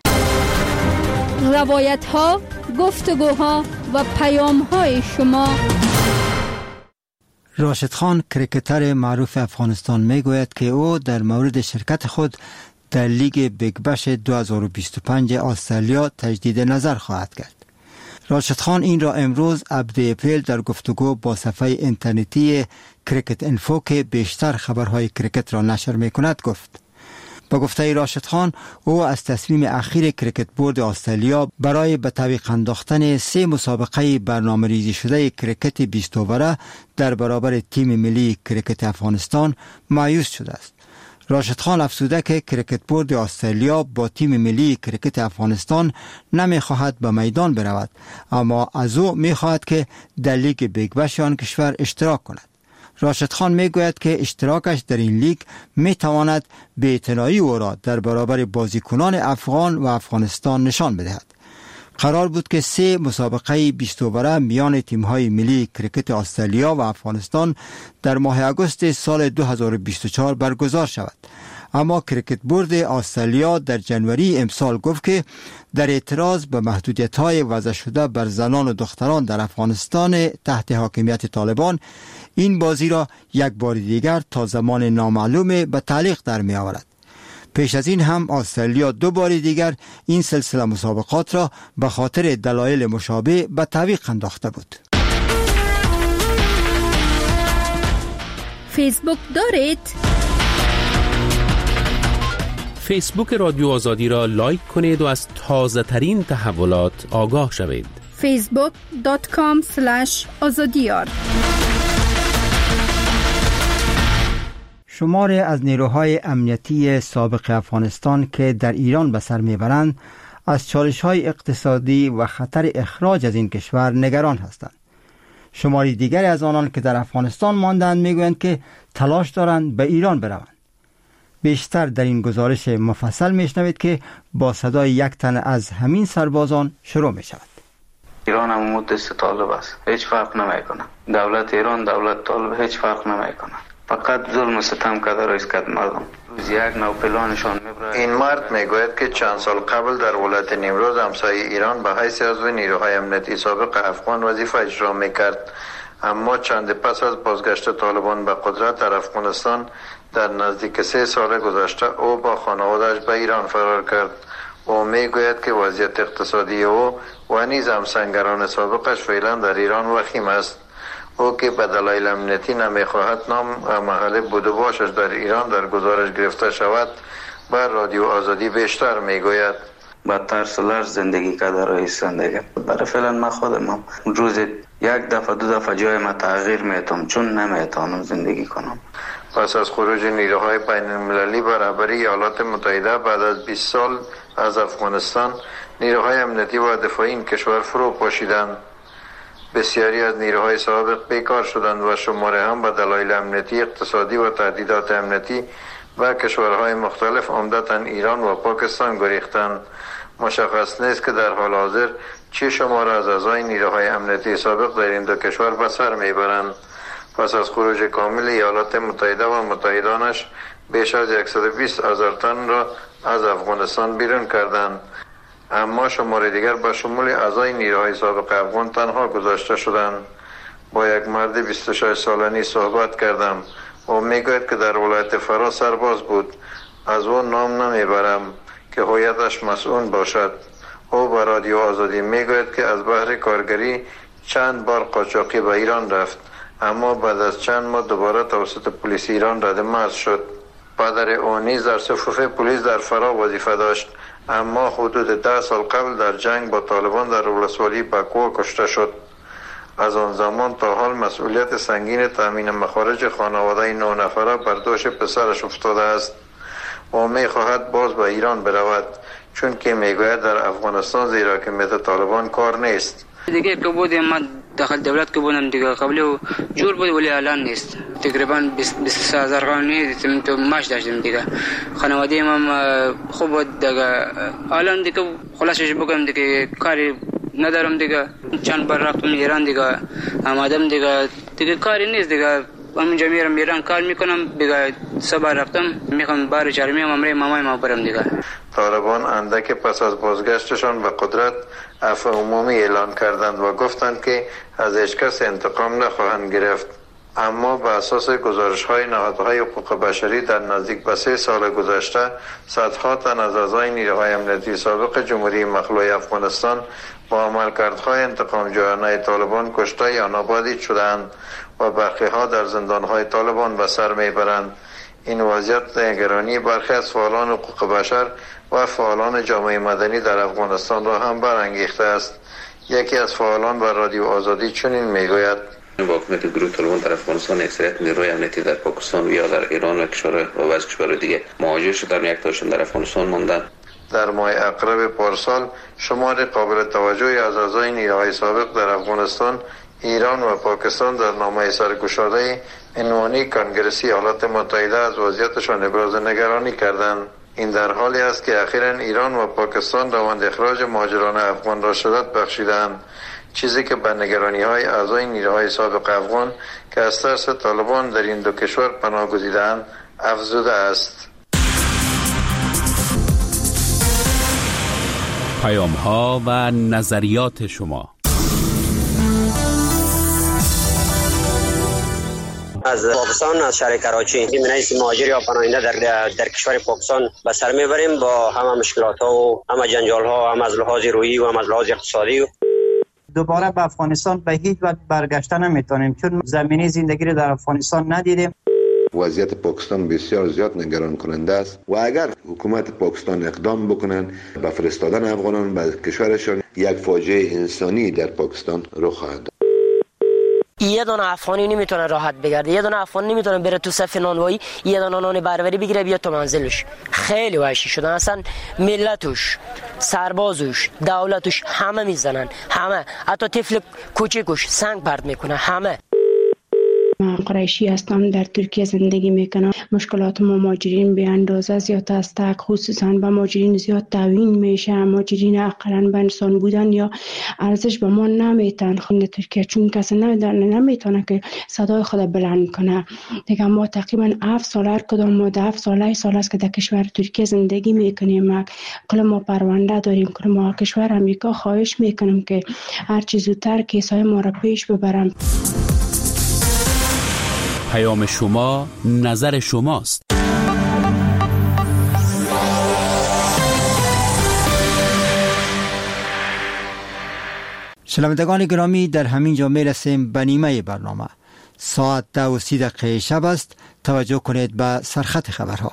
روایت ها، گفتگوها و پیام های شما. راشد خان، کرکتر معروف افغانستان، میگوید که او در مورد شرکت خود در لیگ بیگ بش دو هزار و بیست و پنج استرالیا تجدید نظر خواهد کرد. راشد خان این را امروز هفدهم اپریل در گفتگو با صفحه اینترنتی کرکت انفو که بیشتر خبرهای کرکت را نشر میکند گفت. با گفته راشد خان، او از تصمیم اخیر کرکت بورد استرالیا برای به تعویق انداختن سه مسابقه برنامه ریزی شده کرکت بیست اووره در برابر تیم ملی کرکت افغانستان مایوس شده است. راشد خان افزوده که کرکت بورد استرالیا با تیم ملی کرکت افغانستان نمی خواهد به میدان برود، اما از او می خواهد که در لیگ بیگ بش آن کشور اشتراک کند. راشد خان می گوید که اشتراکش در این لیگ می تواند بی‌اعتنایی او را در برابر بازیکنان افغان و افغانستان نشان بدهد. قرار بود که سه مسابقه بیست اووره میان تیم‌های ملی کرکت استرالیا و افغانستان در ماه اگست سال دو هزار و بیست و چهار برگزار شود، اما کرکت بورد استرالیا در جنوری امسال گفت که در اعتراض به محدودیت‌های وضع شده بر زنان و دختران در افغانستان تحت حاکمیت طالبان این بازی را یک بار دیگر تا زمان نامعلوم به تعلیق در می آورد. پیش از این هم استرالیا دو بار دیگر این سلسله مسابقات را به خاطر دلایل مشابه به تعویق انداخته بود. فیسبوک دارید؟ فیسبوک رادیو آزادی را لایک کنید و از تازه ترین تحولات آگاه شوید. فیسبوک دات کام اسلش آزادیار. شماری از نیروهای امنیتی سابق افغانستان که در ایران به سر میبرند از چالش‌های اقتصادی و خطر اخراج از این کشور نگران هستند. شماری دیگری از آنان که در افغانستان ماندند میگویند که تلاش دارند به ایران بروند. بیشتر در این گزارش مفصل میشنوید که با صدای یک تن از همین سربازان شروع می شود. ایران هم مدت طالب است، هیچ فرق نمیکنه. دولت ایران دولت طالب هیچ فرق نمیکنه. فقط ظلم و ستم کرده رئیس کد مردم. روز یک نو پلانشان میبره. این مرد میگوید که چند سال قبل در ولایت نیمروز همسایه ایران به حیث عضو نیروهای امنیتی سابق افغان وظیفه اجرا میکرد، اما چند پس از بازگشت طالبان به قدرت در افغانستان در نزدیک سه سال گذشته او با خانواده‌اش به ایران فرار کرد. او میگوید که وضعیت اقتصادی او و نیز همسنگران سابقش فعلا در ایران وخیم است. او که به دلایل امنیتی نمیخواهد نام و محل بود و باشش در ایران در گزارش گرفته شود بر رادیو آزادی بیشتر میگوید. با ترس و لرز زندگی کرده رئیس زندگی. برای فعلا من خودم هم روز یک دفعه دو دفعه جای ما تغییر میتونم چون نمیتونم زندگی کنم. پس از خروج نیروهای بین المللی برابری ایالات متحده بعد از بیست سال از افغانستان، نیروهای امنیتی و دفاعی این کشور فرو پاشیدند. بسیاری از نیروهای سابق بیکار شدند و شماره هم به دلایل امنیتی، اقتصادی و تهدیدات امنیتی و کشورهای مختلف عمدتاً ایران و پاکستان گریختند. مشخص نیست که در حال حاضر چه شماره از اعضای نیروهای امنیتی سابق در این دو کشور به سر میبرند. پس از خروج کامل ایالات متحده و متحدانش بیش از صد و بیست هزار تن را از افغانستان بیرون کردند. اما شماره دیگر به شمول اعضای نیروهای سابق افغان تنها گذاشته شدند. با یک مرد بیست و شش سالگی صحبت کردم. او میگوید که در ولایت فرا سرباز بود. از او نام نمیبرم که هویتش مسئول باشد. او به رادیو آزادی میگوید که از بحر کارگری چند بار قاچاقی به ایران رفت، اما بعد از چند ماه دوباره توسط پلیس ایران رد مرز شد. پدر او نیز در صفوف پلیس در فرا وظیفه داشت، اما حدود ده سال قبل در جنگ با طالبان در ولسوالی بکوه کشته شد. از آن زمان تا حال مسئولیت سنگین تامین مخارج خانواده نه نفره بر دوش پسرش افتاده است. او می خواهد باز به ایران برود، چون که میگوید در افغانستان زیر حاکمیت طالبان کار نیست. دیگه که بودیم ما داخل دولت که بودم دیگه قبل جور بود ولی الان نیست. تقریبا بیست و سه هزار خانه تو ماش داشتیم دیگه. خانواده هم خوب بود دیگه. الان دیگه خلاصش بگم دیگه کاری ندارم دیگه. چند بار رفتم ایران دیگه. آمدم دیگه دیگه کاری نیست دیگه. همونجا میرم ایران کار میکنم دیگه. صبح رفتم میخوام بار چرمی هم امره مامای ما برم دیگه. طالبان اندک پس از بازگشتشان به قدرت عفو عمومی اعلان کردند و گفتند که از هیچ کس انتقام نخواهند گرفت. اما به اساس گزارش های نهادهای حقوق بشری در نزدیک به سه سال گذشته صدها تن از اعضای نیروهای امنیتی سابق جمهوری مخلوع افغانستان با عملکردهای انتقام جویانه طالبان کشته یا نابودی شدند و برخی ها در زندانهای طالبان به سر میبرند. این وضعیت نگرانی برخی از فعالان حقوق بشر و فعالان جامعه مدنی در افغانستان را هم برانگیخته است. یکی از فعالان بر رادیو آزادی چنین میگوید: با حکومت گروه طالبان در افغانستان اکثریت نیروهای امنیتی در پاکستان و یا در ایران و کشور و بعضی کشورهای دیگه مهاجر شدن، یک تاشون در افغانستان ماندن. در ماه اقرب پارسال شمار قابل توجهی از اعضای نیروهای سابق در افغانستان، ایران و پاکستان در نامه سرگشاده عنوانی کنگرسی ایالات متحده از وضعیتشان ابراز نگرانی کردند. این در حالی است که اخیراً ایران و پاکستان روند اخراج مهاجران افغان را شدت بخشیدند، چیزی که به نگرانی های اعضای نیروهای سابق افغان که از ترس طالبان در این دو کشور پناه گزیدند افزوده است. پیام ها و نظریات شما. از پاکستان، از شهر کراچی، این رئیس مهاجر یا پناهنده در در کشور پاکستان به سر میبریم با همه مشکلات ها و همه جنجال ها، هم از لحاظ روحی و هم از لحاظ اقتصادی. دوباره به افغانستان به هیچ وجه برگشته نمیتونیم، چون زمینه زندگی رو در افغانستان ندیدیم. وضعیت پاکستان بسیار زیاد نگران کننده است و اگر حکومت پاکستان اقدام بکنن به فرستادن افغانان به کشورشان، یک فاجعه انسانی در پاکستان رخ خواهد داد. یه دونه افغانی نمیتونه راحت بگرده، یه دونه افغان نمیتونه بره تو صف نانوایی، یه دونه نان بربری بگیره بیاد تو منزلش. خیلی وحشی شدن، اصلا ملتش، سربازش، دولتش همه میزنن، همه، حتی طفل کوچیکش سنگ پرت میکنه، همه. من قریشی هستم، در ترکیه زندگی میکنم. مشکلات ما مهاجرین به اندازه زیاد است، خصوصا به مهاجرین زیاد تعیین میشه. مهاجرین اقلا به انسان بودن یا ارزش به ما نمیتن خود ترکیه، چون کسی نمیتونه که صدای خود بلند کنه. دیگه ما تقریبا هفت سال هر کدام ما هفت سال سال است که در کشور ترکیه زندگی میکنیم. کل ما پرونده داریم، کل ما کشور امریکا خواهش میکنم که هر چیز زودتر کیسای ما را پیش ببرم. پیام شما نظر شماست. شنوندگان گرامی، در همین جا می رسیم به نیمه برنامه. ساعت ده و سی دقیقه شب است. توجه کنید به سرخط خبرها.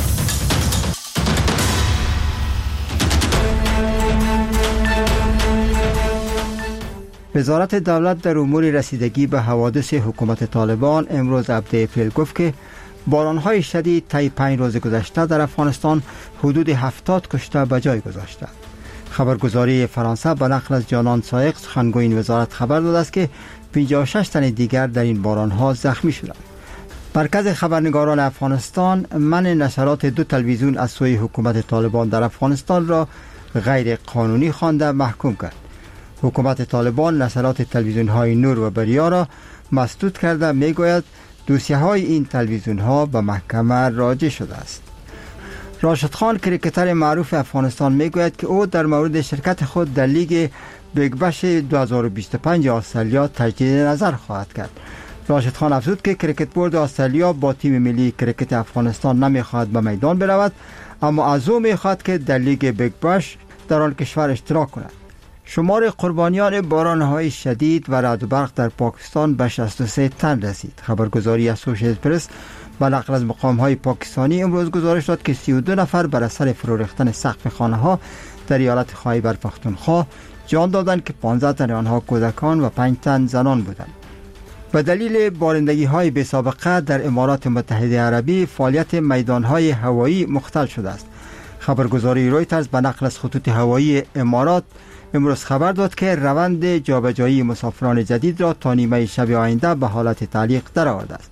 وزارت دولت در امور رسیدگی به حوادث حکومت طالبان امروز هفده اپریل گفت که بارانهای شدید طی پنج روز گذشته در افغانستان حدود هفتاد کشته به جای گذاشته. خبرگزاری فرانسه به نقل از جانان سایق سخنگوی این وزارت خبر داده است که پنجاه و شش تن دیگر در این بارانها زخمی شدند. مرکز خبرنگاران افغانستان منع نشرات دو تلویزیون از سوی حکومت طالبان در افغانستان را غیر قانونی خوانده محکوم کرد. حکومت طالبان نشرات تلویزیون های نور و بریا را مسدود کرده میگوید دوسیه های این تلویزیون ها به محکمه راجع شده است. راشد خان کریکتر معروف افغانستان میگوید که او در مورد شرکت خود در لیگ بیگ بش دو هزار و بیست و پنج استرالیا تجدید نظر خواهد کرد. راشد خان افزود که کریکت بورد استرالیا با تیم ملی کریکت افغانستان نمیخواهد به میدان برود، اما از او میخواهد که در لیگ بیگ بش در آن کشور اشتراک کند. شمار قربانیان بارانهای شدید و رعد و برق در پاکستان به شصت و سه تن رسید. خبرگزاری اسوشیتد پرس به نقل از مقام‌های پاکستانی امروز گزارش داد که سی و دو نفر بر اثر فرو ریختن سقف خانه‌ها در ایالت خیبر پختونخوا جان دادند که پانزده تن آنها کودکان و پنج تن زنان بودند. به دلیل بارندگی‌های بی‌سابقه در امارات متحده عربی فعالیت میدان‌های هوایی مختل شده است. خبرگزاری رویترز به نقل از خطوط هوایی امارات امروز خبر داد که روند جابجایی مسافران جدید را تا نیمه شب آینده به حالت تعلیق درآورده است.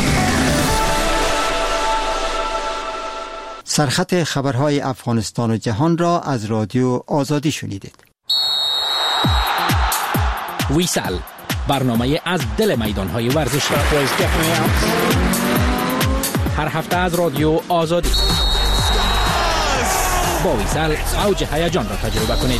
سرخط خبرهای افغانستان و جهان را از رادیو آزادی شنیدید. ویسال، برنامه از دل میدانهای ورزشی، هر هفته از رادیو آزادی. با ویسال اوج هیجان را تجربه کنید.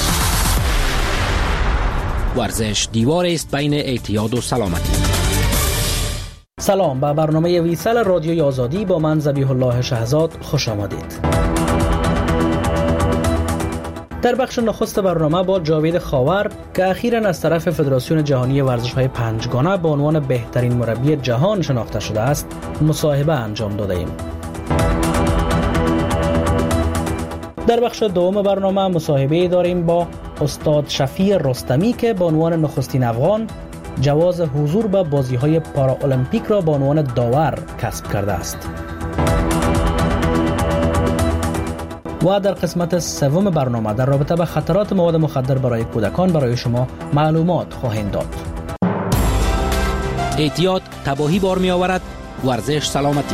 ورزش دیوار است بین اعتیاد و سلامتی. سلام، به برنامه ویسال رادیوی آزادی با من ذبیح الله شهزاد خوش آمدید. در بخش نخست برنامه با جاوید خاور که اخیراً از طرف فدراسیون جهانی ورزش‌های پنجگانه به عنوان بهترین مربی جهان شناخته شده است، مصاحبه انجام داده ایم. در بخش دوم برنامه مصاحبه داریم با استاد شفیع رستمی که به عنوان نخستین افغان جواز حضور به بازی‌های پارالمپیک را به عنوان داور کسب کرده است. و در قسمت سوم برنامه در رابطه با خطرات مواد مخدر برای کودکان برای شما معلومات خواهیم داد. اعتیاد تباهی بار می آورد، ورزش سلامتی.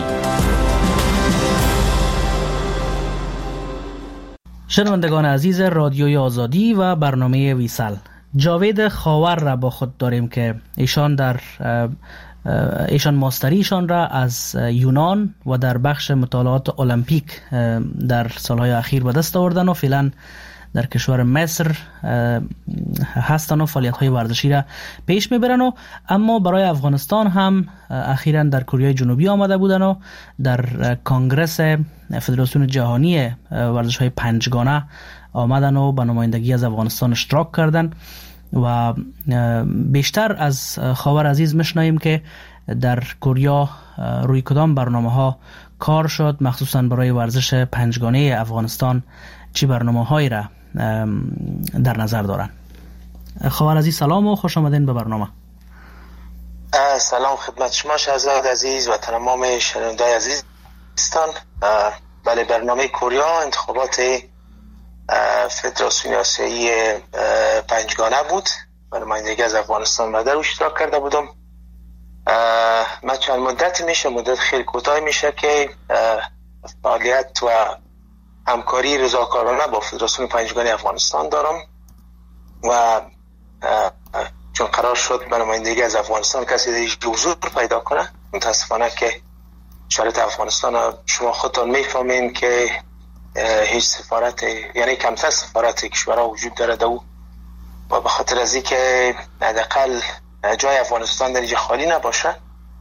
شنوندگان عزیز رادیوی آزادی و برنامه ویسال، جاوید خاور را با خود داریم که ایشان در ایشان ماستریشان را از یونان و در بخش مطالعات المپیک در سالهای اخیر به دست آوردن و فعلا در کشور مصر هستن و فعالیت‌های ورزشی را پیش میبرن و اما برای افغانستان هم اخیراً در کره جنوبی آمده بودن و در کنگرس فدراسیون جهانی ورزش‌های پنجگانه آمدن و به نمایندگی از افغانستان اشتراک کردن و بیشتر از خاور عزیز میشنویم که در کره روی کدام برنامه‌ها کار شد، مخصوصاً برای ورزش پنجگانه افغانستان چی برنامه‌هایی را در نظر دارن. خاور عزیز سلام و خوش آمدین به برنامه. سلام خدمت شما شهزاد عزیز و تمام شنوندگان عزیزستان. بله، برنامه کوریا انتخابات فدراسیون آسیایی پنجگانه بود و نمایندگی از افغانستان را در اشتراک کرده بودم. من چند مدت میشه مدت خیلی کوتاه میشه که فعالیت و همکاری رضاکارانه با فدراسیون پنجگانه افغانستان دارم و چون قرار شد به نمایندگی از افغانستان کسی دیگه حضور پیدا کنه، متاسفانه که شرایط افغانستان شما خودتان میفهمین که هیچ سفارت، یعنی کمتر سفارت کشورها وجود داره دو و به خاطر از اینکه حداقل جای افغانستان در اینجا خالی نباشه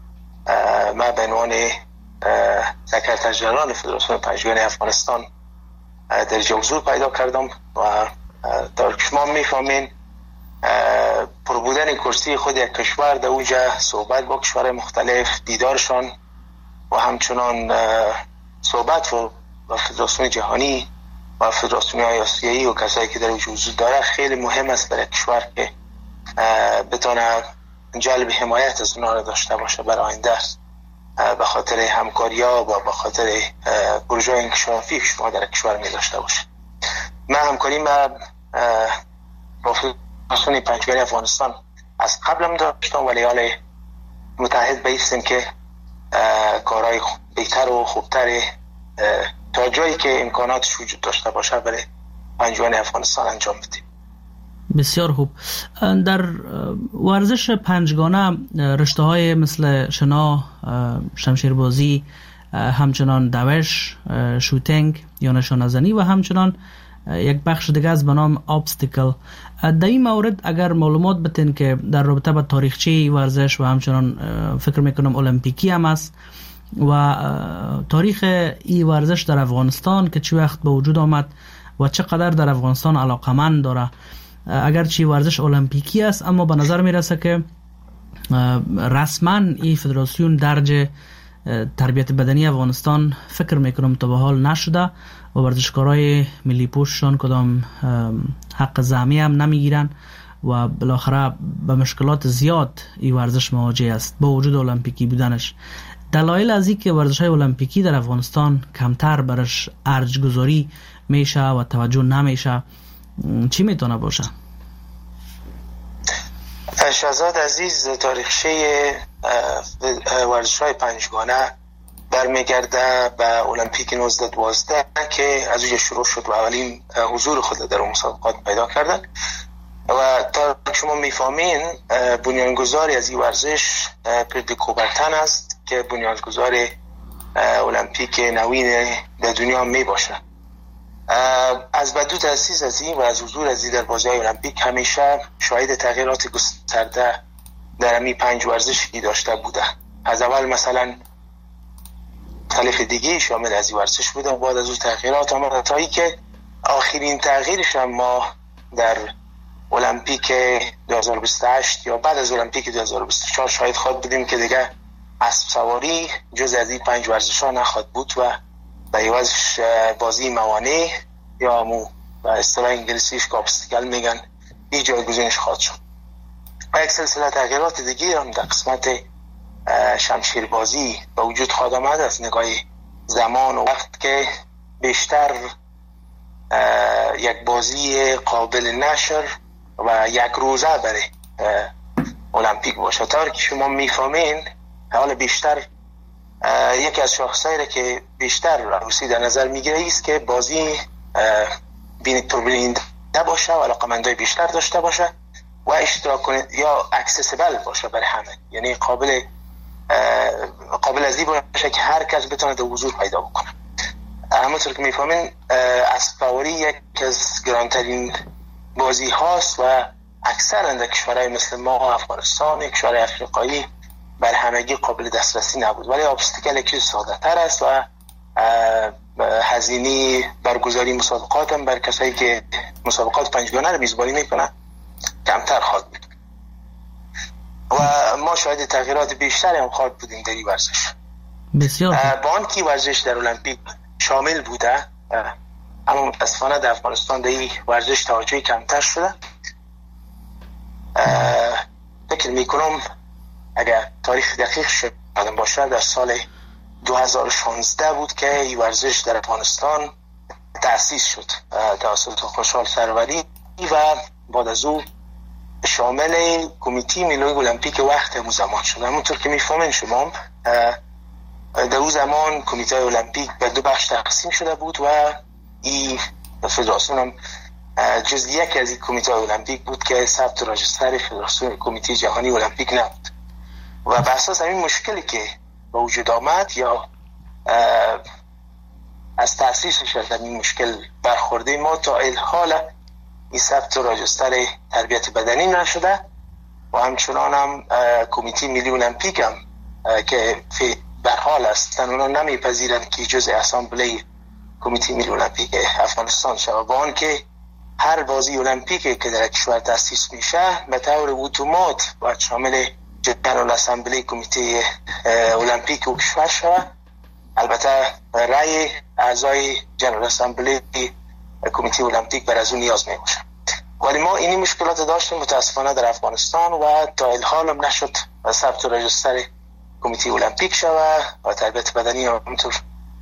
من به عنوان سکرتر ژنرال فدراسیون پنجگانه افغانستان در اینجا حضور پیدا کردم و در شما میفهمین پر بودن کرسی خود یک کشور در اونجا صحبت با کشور مختلف، دیدارشان و همچنان صحبت و فدراسیون جهانی و فدراسیون های آسیایی و کسایی که در اونجا حضور داره خیلی مهم است برای کشور که بتونه جلب حمایت از اونها را داشته باشه برای آینده است، به خاطر همکاری‌ها و به خاطر پروژه انکشافی که شما در کشور می داشته باشه. من همکاری ما با فدراسیون پنجگانه افغانستان از قبلم داشتم، ولی حالا متحد بایستیم که کارهای بهتر و خوبتر تا جایی که امکاناتش وجود داشته باشه برای پنجگانه افغانستان انجام بدیم. بسیار خوب. در ورزش پنجگانه رشته های مثل شنا، شمشیربازی، همچنان دوش، شوتینگ یا نشانه‌زنی و همچنان یک بخش دیگه از به نام ابستیکل. در این مورد اگر معلومات بتین که در رابطه با تاریخچه ورزش و همچنان فکر میکنم المپیکی هم است و تاریخ این ورزش در افغانستان که چه وقت به وجود آمد و چقدر در افغانستان علاقمند داره. اگر چی ورزش المپیکی است اما به نظر میرسه که رسما این فدراسیون درج تربیت بدنی افغانستان فکر میکنم تا به حال نشده و ورزشکارای ملی پوششان کدام حق زعمی هم نمیگیرن و بالاخره به مشکلات زیاد این ورزش مواجه است با وجود المپیکی بودنش. دلایل از این که ورزش‌های المپیکی در افغانستان کمتر برش ارج گذاری میشه و توجه نمیشه چی میتونه باشه؟ شهزاد عزیز، تاریخچه ورزش‌های پنجگانه برمیگرده به المپیک نوزده دوازده که از اونجا شروع شد و اولین حضور خود در اون مسابقات پیدا کردن و تا شما میفهمین بنیانگذاری از این ورزش پردی کوبرتن است که بنیانگذار المپیک نوین در دنیا می باشه. از بدو تأسیس از این و از حضور از این در بازی‌های المپیک همیشه شاهد تغییرات گسترده در همین پنج ورزشی داشته بوده. از اول مثلا مختلف دیگه شامل از این ورزش بوده و بعد از اون تغییرات آمده تا ای که آخرین تغییرش هم ما در المپیک دو هزار و بیست و هشت یا بعد از المپیک دو هزار و بیست و چهار شاهد خواهد بودیم که دیگه اسب سواری جز از این پنج ورزش ها نخواهد بود و به عوضش بازی موانع یا مو به اصطلاح انگلیسیش ابستیکل میگن این جایگزینش خواهد شد. و یک سلسله تغییرات دیگه هم در قسمت شمشیر بازی به وجود خواهد آمد از نگاه زمان و وقت که بیشتر یک بازی قابل نشر و یک روزه برای المپیک باشه. تا که شما میفهمین حالا بیشتر یکی از شاخصایی را که بیشتر روسی در نظر میگیره است که بازی بیننده باشه و علاقمندای بیشتر داشته باشه و اشتراک کنه یا اکسسیبل باشه برای همه، یعنی قابل قابل از این باشه که هر کس بتونه در حضور پیدا بکنه. همونطور که میفهمین اسب سواری یکی از گرانترین بازی هاست و اکثر در کشورهای مثل ما افغانستان، کشورهای افریقایی بر همگی قابل دسترسی نبود، ولی ابستیکل یکی ساده تر است و هزینه برگزاری مسابقات هم بر کسایی که مسابقات پنجگانه رو میزبانی میکنن کمتر خواهد بود و ما شاید تغییرات بیشتری هم خواهد بودیم در این ورزش. بسیار با آنکه ورزش در المپیک شامل بوده اما متاسفانه در افغانستان در این ورزش توجهی کمتر شده. فکر میکنم اگر تاریخ دقیق شد باشه در سال دو هزار و شانزده بود که این ورزش در افغانستان تأسیس شد توسط خوشحال سروری و بعد از او شامل کمیته ملی المپیک وقت همون زمان شد. همونطور که میفهمین شما در اون زمان کمیته المپیک به دو بخش تقسیم شده بود و این فدراسیون هم جز یک از این کمیته المپیک بود که ثبت راجستر فدراسیون کمیته جهانی المپیک نبود و به اساس همین مشکلی که به وجود آمد یا از تأسیسش از این مشکل برخورده ما تا الحال این ثبت راجستر تربیت بدنی نشده و همچنان هم کمیته ملی المپیک هم که به حال هستن اونا نمیپذیرند که جزء اسامبله کمیته ملی المپیک افغانستان شود، با آن که هر بازی المپیکی که در کشور تأسیس میشه به طور اتومات باید شامل جنرال اسامبله کمیته المپیک و کشور شود. البته رأی اعضای جنرال اسامبله کمیته المپیک بر از اون نیاز میباشه، ولی ما اینی مشکلات داشتیم متاسفانه در افغانستان و تا الحال هم نشد ثبت و رجستر کمیته المپیک شود و تربیت بدنی هم همونطور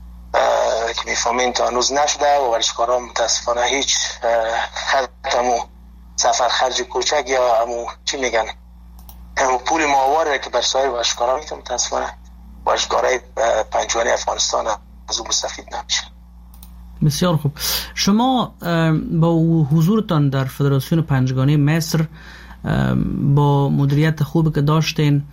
که میفهمین تا هنوز نشده و ورزشکارا متاسفانه هیچ حتی همون سفر خرج کوچک یا همون چی میگن همون پول ماهواره که بر سایر ورزشکارا میتونه متاسفانه ورزشکارای پنجگانه افغانستان از اون مستفید نمیشه. بسیار خوب. شما با حضورتان در فدراسیون پنجگانه مصر با مدیریت خوبی که داشتین،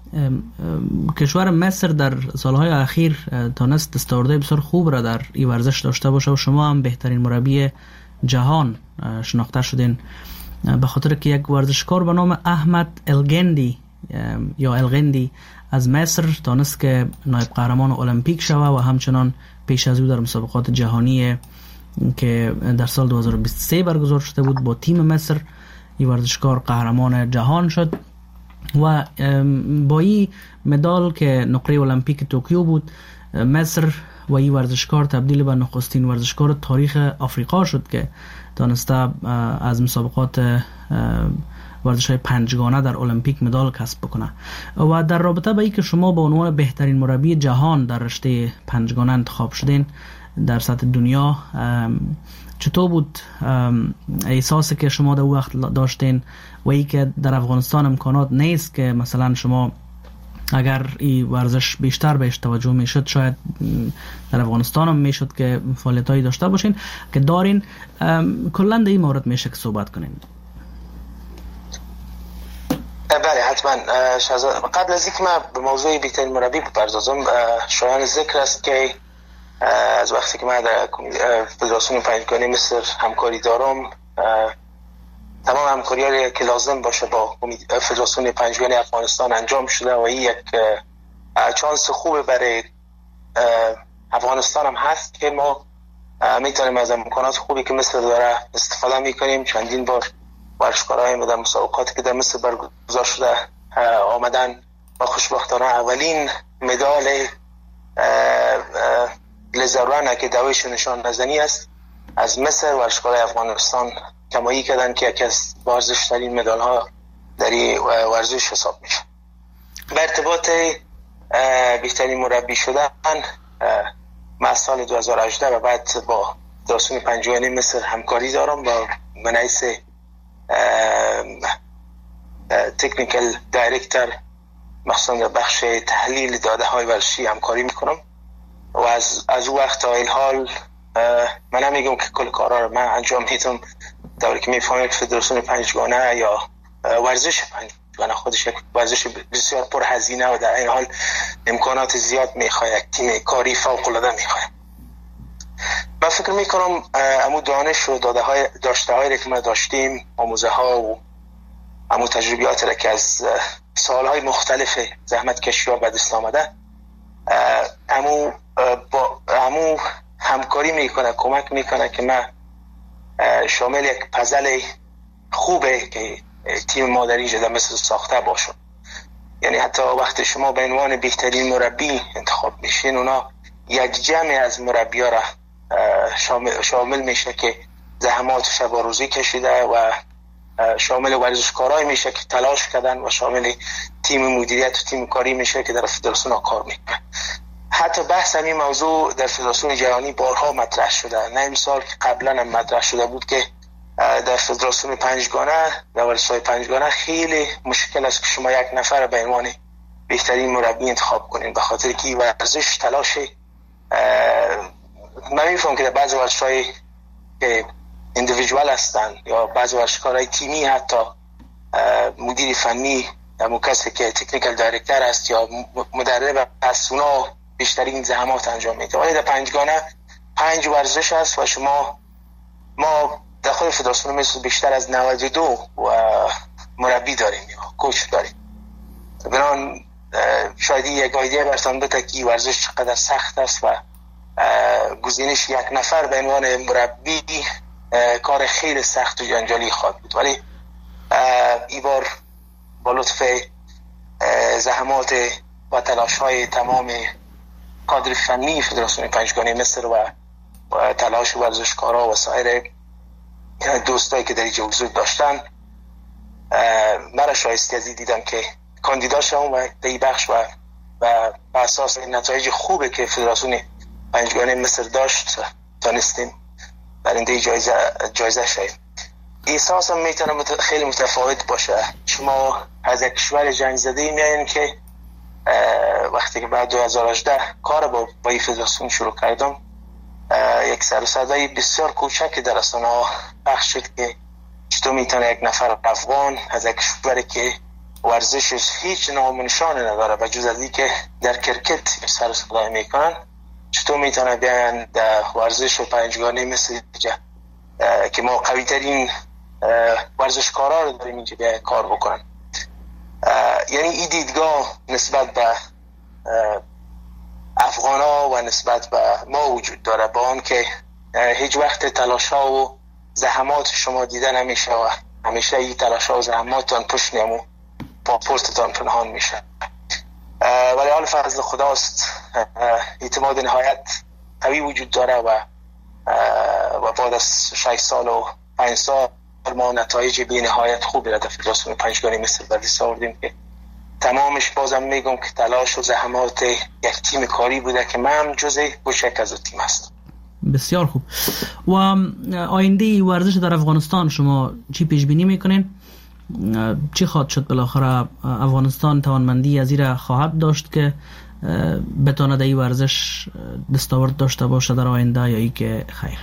کشور مصر در سالهای اخیر تانست دستاوردهای بسیار خوب را در این ورزش داشته باشه و شما هم بهترین مربی جهان شناخته شدین، به خاطر که یک ورزشکار به نام احمد الگندی یا الگندی از مصر تانست که نایب قهرمان المپیک شود و همچنان پیش از او در مسابقات جهانی که در سال دو هزار و بیست و سه برگزار شده بود با تیم مصر این ورزشکار قهرمان جهان شد و با این مدال که نقره المپیک توکیو بود مصر و این ورزشکار تبدیل به نخستین ورزشکار تاریخ آفریقا شد که دانسته از مسابقات ورزش‌های پنجگانه در المپیک مدال کسب بکنه. و در رابطه با این که شما به عنوان بهترین مربی جهان در رشته پنجگانه انتخاب شدین در سطح دنیا، چطور بود احساسی که شما در وقت داشتین و ای که در افغانستان امکانات نیست که مثلا شما اگر این ورزش بیشتر بهش توجه میشد شاید در افغانستان هم میشد که فعالیتایی داشته باشین که دارین، کلا در این مورد میشه که صحبت کنین؟ بله حتما. قبل از اینکه من به موضوع بهترین مربی بپردازم، شایان ذکر است که از وقتی که من در فدراسیون پنجگانه مصر همکاری دارم تمام همکاری‌هایی که لازم باشه با فدراسیون پنجگانه افغانستان انجام شده و این یک چانس خوبه برای افغانستان هم هست که ما میتونیم از امکانات خوبی که مصر داره استفاده میکنیم. چندین بار ورزشکارای در مسابقاتی که در مصر برگزار شده آمدن و خوشبختانه اولین مدال لزرانه که دویش نشان نزنی است از مصر ورزشکارای افغانستان کمایی کردن که یکی از ارزش‌ترین مدال ها در این ورزش حساب میشه. به ارتباط بهترین مربی شدن من سال دو هزار و هجده و بعد با فدراسیون پنجگانه مصر همکاری دارم با منیس تکنیکل دایرکتور مخصوصا در بخش تحلیل داده های ورزشی همکاری میکنم و از از اون وقت تا این حال من نمیگم که کل کارا رو من انجام میدم. طوری که میفهمید فدراسیون پنجگانه یا ورزش پنجگانه خودش یک ورزش بسیار پر هزینه و در این حال امکانات زیاد میخواد، یک تیم کاری فوق العاده میخواد. من فکر میکنم امو دانش و داده های داشته هایی که ما داشتیم، آموزه ها و امو تجربیات را که از سالهای مختلف زحمت کشی ها به دست آمده امو با امو همکاری میکنه، کمک میکنه که من شامل یک پزل خوبه که تیم ما در اینجا مثل ساخته باشون. یعنی حتی وقتی شما به عنوان بهترین مربی انتخاب میشین اونا یک جمع از مربی ها را شامل, شامل میشه که زحمات شب و روزی کشیده و شامل ورزشکارای میشه که تلاش کردن و شامل تیم مدیریت و تیم کاری میشه که در فدراسیون کار میکنه. حتی بحث همین موضوع در فدراسیون جهانی بارها مطرح شده، نه امسال که قبلا هم مطرح شده بود که در فدراسیون پنجگانه در ورزش‌های پنجگانه خیلی مشکل است که شما یک نفر به عنوان بهترین مربی انتخاب کنین، به خاطر که این ورزش تلاش من میفهم که در بعضی ورزش‌های که اندیویدوال هستن یا بعضی ورزشکارهای تیمی حتی مدیر فنی یا کسی که تکنیکال دایرکتور است یا مدرب است اونا بیشترین زحمات انجام میده. ولی در پنجگانه پنج ورزش است و شما ما در خود فدراسیون مثل بیشتر از نود و دو و مربی داریم یا کوچ داریم. بنابراین شاید یک ایده براتون بده که ورزش چقدر سخت است و گزینش یک نفر به عنوان مربی کار خیلی سخت و جنجالی خواهد بود، ولی این بار با لطف زحمات و تلاش های تمام کادر فنی فدراسیون پنجگانه مصر و و تلاش ورزشکارا و سایر دوستایی که در اینجا حضور داشتن، مرا شایسته ازی دیدم که کاندیدا شدم و در این بخش و و بر اساس نتایج خوبه که فدراسیون پنجگانه مصر داشت تانستیم برنده جایزه جایزه شدیم. احساسم میتونه مت... خیلی متفاوت باشه. شما از یک کشور جنگ زده میایین که وقتی که بعد دو هزار و هجده کار با با این فدراسیون شروع کردم، یک سر و صدای بسیار کوچک در رسانه ها پخش شد که چطور میتونه یک نفر افغان از یک کشوری که ورزشش هیچ نام و نشانه نداره و جز از این که در کرکت سر و صدا میکنن، چطور میتونه بیان در ورزش و پنجگانه مثل که ما قوی ترین ورزشکارا رو داریم اینجا بیان کار بکنن. یعنی این دیدگاه نسبت به افغانا و نسبت به ما وجود داره، با آن که هیچ وقت تلاش ها و زحمات شما دیده نمیشه و همیشه این تلاش ها و زحماتتان پشت میمون پاپورتتان پنهان میشه. ولی حال فضل خداست، اعتماد نهایت قوی وجود داره و و بعد از شش سال و پنج سال ما نتایج بی نهایت خوبی را در فدراسیون پنجگانه مصر به دست آوردیم که تمامش بازم میگم که تلاش و زحمات یک تیم کاری بوده که من هم جزء کوچک از تیم هستم. بسیار خوب. و آینده ورزش در افغانستان شما چی پیش بینی میکنین؟ چی خواهد شد بالاخره؟ افغانستان توانمندی از این خواهد داشت که بتونه در این ورزش دستاورد داشته باشه در آینده یا ای که خیر؟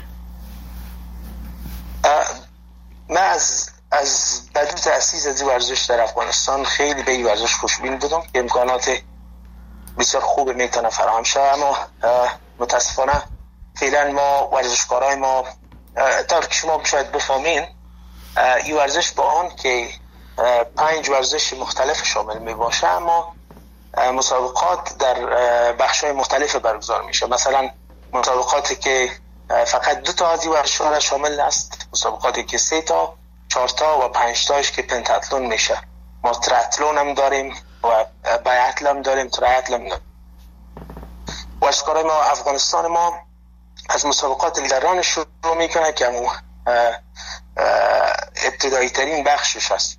من از از بعد تأسیس از ورزش در افغانستان خیلی به این ورزش خوشبین بودم که امکانات بسیار خوب میتونه فراهم شه، اما متاسفانه فعلا ما ورزشکارای ما طور که شما شاید بفهمین این ورزش با آن که پنج ورزش مختلف شامل می باشه، اما مسابقات در بخش‌های مختلف برگزار میشه. مثلا مسابقاتی که فقط دو تا از این ورزش‌ها شامل است، مسابقاتی که سه تا، چهار تا و پنج تاش که پنتاتلون میشه. ما تریاتلون هم داریم و بیاتل هم داریم، تریاتل هم داریم. ورزشکارای ما افغانستان ما از مسابقات لیدران شروع میکنه که همون ابتدایی ترین بخشش هست.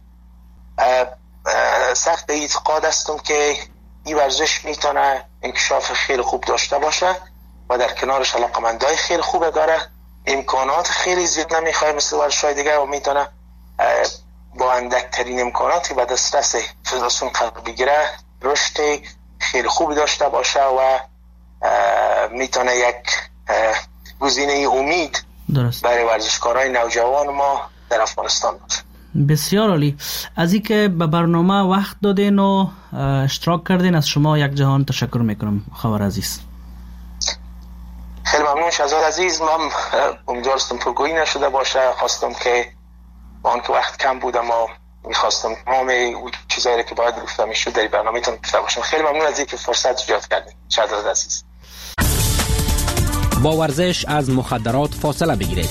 سخت به اعتقاد هستم که این ورزش میتونه انکشاف خیلی خوب داشته باشه و در کنارش علاقمندای خیلی خوبه داره، امکانات خیلی زیاد نمیخواه مثل ورزش‌های دیگه و میتونه با اندکترین امکاناتی به دسترس فدراسیون قرار بگیره، رشد خیلی خوبی داشته باشه و میتونه یک گزینه امید درست برای ورزشکارای نوجوان ما در افغانستان باشه. بسیار عالی. از این که به برنامه وقت دادین و اشتراک کردین از شما یک جهان تشکر میکنم خاور عزیز. خیلی ممنون شهزاد عزیز. من امیدوارستم پرگویی نشده باشه، خواستم که با آن که وقت کم بود اما میخواستم تمام چیزایی که باید گفتم میشد در برنامه تون گفته باشم. خیلی ممنون از اینکه فرصت ایجاد کردین شهزاد عزیز. با ورزش از مخدرات فاصله بگیرید.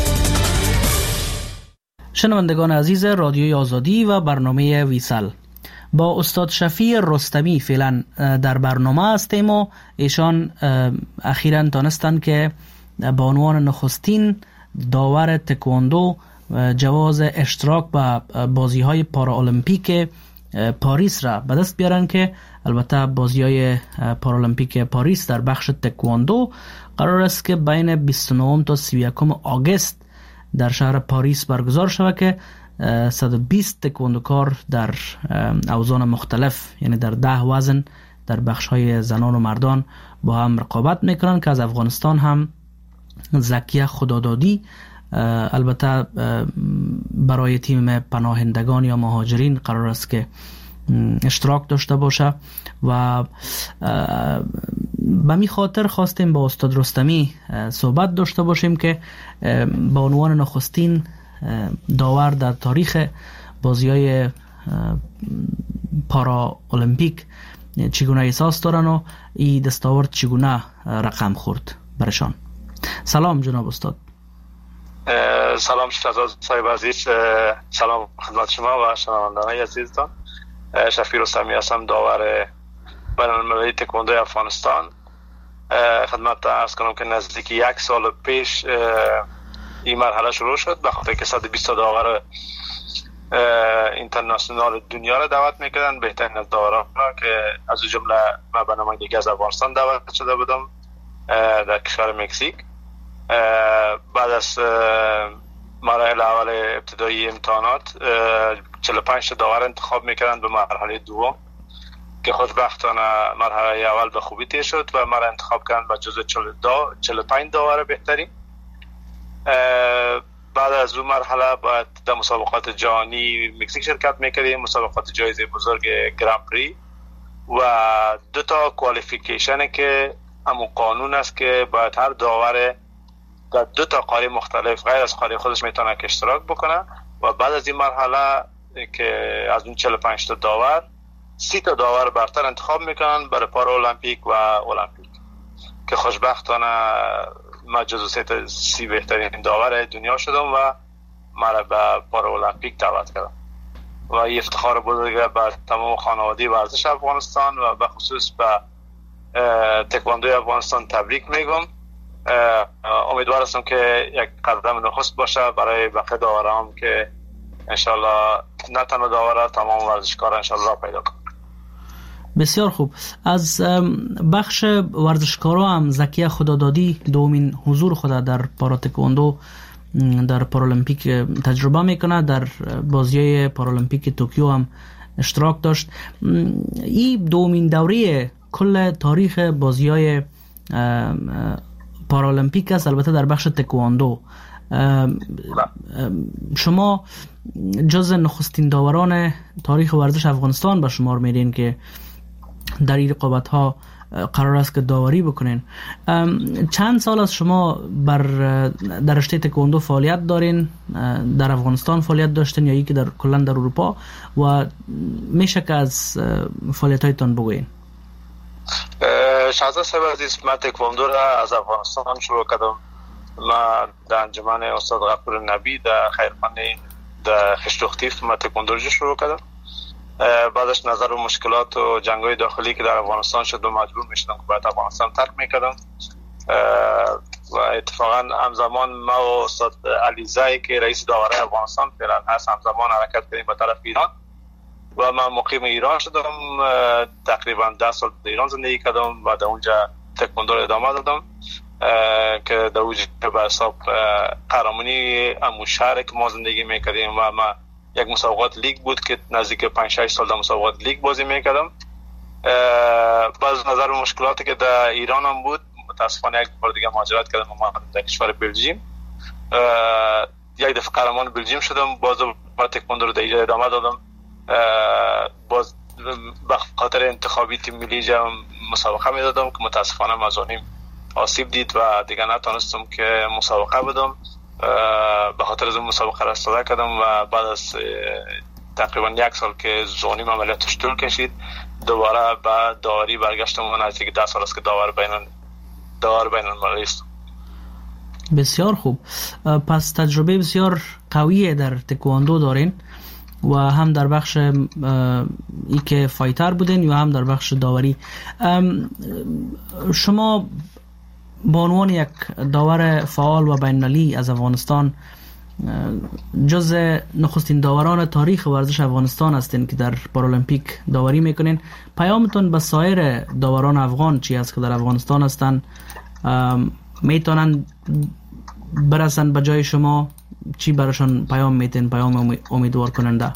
شنوندگان عزیز رادیوی آزادی و برنامه ویسال، با استاد شفیع رستمی فعلا در برنامه هستیم و ایشان اخیراً تانستند که با عنوان نخستین داور تکواندو جواز اشتراک به بازی های پارالمپیک پاریس را به دست بیارن که البته بازی های پارالمپیک پاریس در بخش تکواندو قرار است که بین بیست و نه تا سی و یک آگوست در شهر پاریس برگزار شود که صد و بیست تکواندوکار در اوزان مختلف، یعنی در ده وزن در بخش های زنان و مردان با هم رقابت میکنن که از افغانستان هم زکیه خدادادی البته برای تیم پناهندگان یا مهاجرین قرار است که اشتراک داشته باشه و به می خاطر خواستیم با استاد رستمی صحبت داشته باشیم که با عنوان نخستین داور در تاریخ بازی‌های پارا المپیک چگونه احساس دارن و این دستاورد چگونه رقم خورد برشان. سلام جناب استاد. سلام شهزاد صاحب عزیز، سلام خدمت شما و شنوندگان عزیزتان. شفیع رستمی هستم، داور بین‌المللی تکواندو افغانستان. خدمت عرض کنم که نزدیک یک سال پیش این مرحله شروع شد، به خاطر که صد و بیست داور اینترنشنال دنیا را دعوت میکردن، بهترین از داوران را که از جمله من به نمایندگی از افغانستان دعوت شده بودم در کشور مکزیک. بعد از مراحل اول ابتدایی امتحانات چهل و پنج داور انتخاب میکردن به مرحله دوم که خوشبختانه مرحله اول به خوبی طی شد و مرا انتخاب کردن به جزو چهل و پنج داور بهترین. بعد از اون مرحله باید در مسابقات جهانی مکزیک شرکت میکردیم، مسابقات جایزه بزرگ گران پری و دو تا کوالیفیکیشن که همون قانون است که باید هر داور در دو تا قاره مختلف غیر از قاره خودش میتونه که اشتراک بکنه و بعد از این مرحله که از اون چهل و پنج تا داور سی تا داور برتر انتخاب میکنن برای پارا المپیک و المپیک که خوشبختانه من جزو سی تا سی بهترین داور دنیا شدم و مرا به پارا المپیک دعوت کردم و این افتخار بزرگه به تمام خانواده ورزش افغانستان و به خصوص به تکواندوی افغانستان تبریک میگم. امیدوار هستم که یک قدم نخست باشه برای بقیه داوران که انشالله نه تنها داورا تمام ورزشکارا انشالله پیدا کنن. بسیار خوب. از بخش ورزشکارا هم زکیه خدادادی دومین حضور خود در پارا تکواندو در پارالمپیک تجربه میکنه، در بازی‌های پارالمپیک توکیو هم اشتراک داشت. این دومین دوره کل تاریخ بازی‌های پارالمپیک است، البته در بخش تکواندو. شما جز نخستین داوران تاریخ ورزش افغانستان به شمار میرین که در این رقابت ها قرار است که داوری بکنین. چند سال از شما بر در رشته تکواندو فعالیت دارین؟ در افغانستان فعالیت داشتین یا یکی در کلا در اروپا؟ و میشه که از فعالیت هایتان بگوین؟ شهزاد صاحب عزیز، من تکواندو را از افغانستان شروع کردم. من در انجمن استاد غفور نبی در خیرخانه در خشتوختیف من تکواندو را شروع کردم. بعدش نظر و مشکلات و جنگ‌های داخلی که در افغانستان شد و مجبور میشدم که باید افغانستان ترک میکردم و اتفاقا همزمان ما و استاد علیزایی که رئیس داوره افغانستان فعلا هست همزمان حرکت کردیم به طرف ایران و من مقیم ایران شدم. تقریبا ده سال در ایران زندگی کردم و در اونجا تکواندو رو ادامه دادم که در اونجا به حساب قهرمانی همون شهر که ما زندگی میکردیم و ما یک مسابقات لیگ بود که نزدیک پنج شش سال در مسابقات لیگ بازی میکردم. باز نظر و مشکلاتی که در ایران هم بود، متاسفانه یک بار دیگه مهاجرت کردم و در کشور بلژیم یک دفعه قهرمان بلژیم شدم. باز با تکواندو رو در اینجا ادامه دادم. باز به خاطر انتخابی تیم ملی جام مسابقه میدادم که متاسفانه مزانیم آسیب دید و دیگه نتونستم که مسابقه بدم. به خاطر از اون مسابقه را استفاده کردم و بعد از تقریبا یک سال که زانیم عملیاتش طول کشید دوباره به داوری برگشتم و نزدیک ده سال است که داور بین داور بین المللی است. بسیار خوب. پس تجربه بسیار قویه در تکواندو دارین و هم در بخش ای که فایتر بودین و هم در بخش داوری. شما به عنوان یک داور فعال و بین‌المللی از افغانستان جز نخستین داوران تاریخ ورزش افغانستان هستین که در پارالمپیک داوری میکنین. پیامتون به سایر داوران افغان چی است که در افغانستان هستن؟ میتونن برسن به جای شما؟ چی براشون پیام میتین؟ پیام امیدوار کننده؟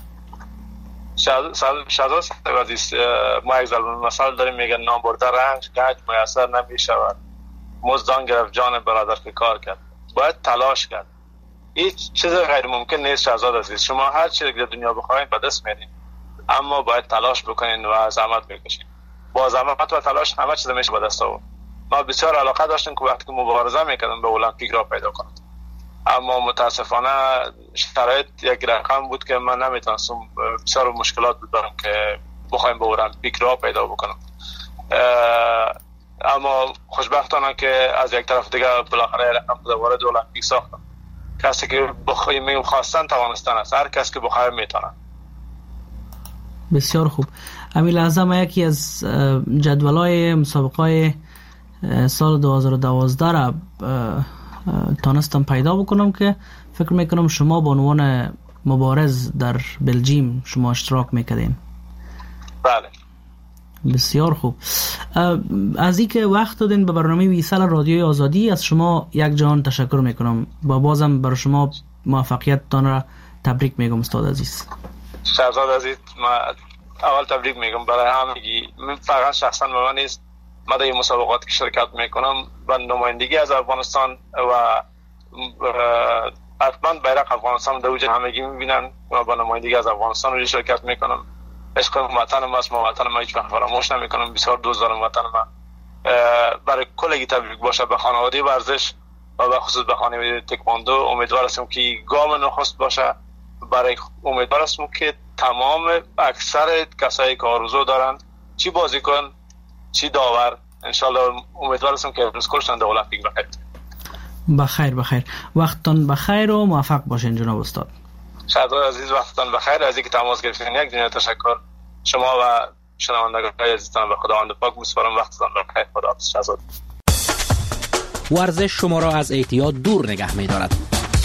شهزاد صاحب عزیز، ما یک ضرب المثل داریم میگن نام برده رنج گنج میسر نمیشود، مزدان گرفت جان برادر که کار کرد. باید تلاش کرد. هیچ چیز غیر ممکن نیست شهزاد عزیز. شما هر چیزی که در دنیا بخواید به دست میارین، اما باید تلاش بکنین و زحمت بکشین. با زحمت و تلاش همه چیز میشه به دست آورد. ما بسیار علاقه داشتیم که وقتی که مبارزه میکردم به المپیک را پیدا کنم، اما متاسفانه شرایط یک رقم بود که من نمیتونستم. بسیار مشکلات بود دارم که بخوایم به المپیک را پیدا بکنم. اما خوشبختانه که از یک طرف دیگه بالاخره رقم دوباره دو المپیک ساختم. کسی که بخوای میگم خواستن توانستن است، هر کس که بخواد میتونه. بسیار خوب. امیل اعظم، یکی از جدولای مسابقات سال دو هزار و دوازده را تانستم پیدا بکنم که فکر میکنم شما به عنوان مبارز در بلژیم شما اشتراک میکردین. بله. بسیار خوب. از اینکه وقت دادین به برنامه ویسال رادیوی آزادی از شما یک جهان تشکر میکنم. با بازم برای شما موفقیتتان را تبریک میگم استاد عزیز. شهزاد عزیز، ما اول تبریک میگم برای همگی. من فقط شخصا به من نیست، من در این مسابقات که شرکت میکنم و نمایندگی از افغانستان و حتما بیرق افغانستان در وجه همگی میبینن و با نمایندگی از افغانستان رو شرکت میکنم. عشق وطنم است، ما وطن ما هیچ وقت فراموش نمیکنم. بسیار دوست دارم وطن ما. برای کلگی تبریک باشه به خانواده ورزش و به خصوص به خانواده تکواندو. امیدوار هستم که گام نخست باشه. برای امیدوار هستم که تمام اکثر کسایی که آرزو دارند، چی بازیکن چی داور، انشالله امیدوار هستم که امروز کلشان در المپیک بخیر. بخیر بخیر. وقتتان بخیر و موفق باشین جناب استاد. شهزاد عزیز، وقتتان بخیر. از اینکه تماس گرفتین یک دنیا تشکر. شما و شنوندگان عزیزتان به خداوند پاک میسپارم. وقتتان بخیر. خداحافظ شهزاد. ورزش شما را از اعتیاد دور نگه می‌دارد.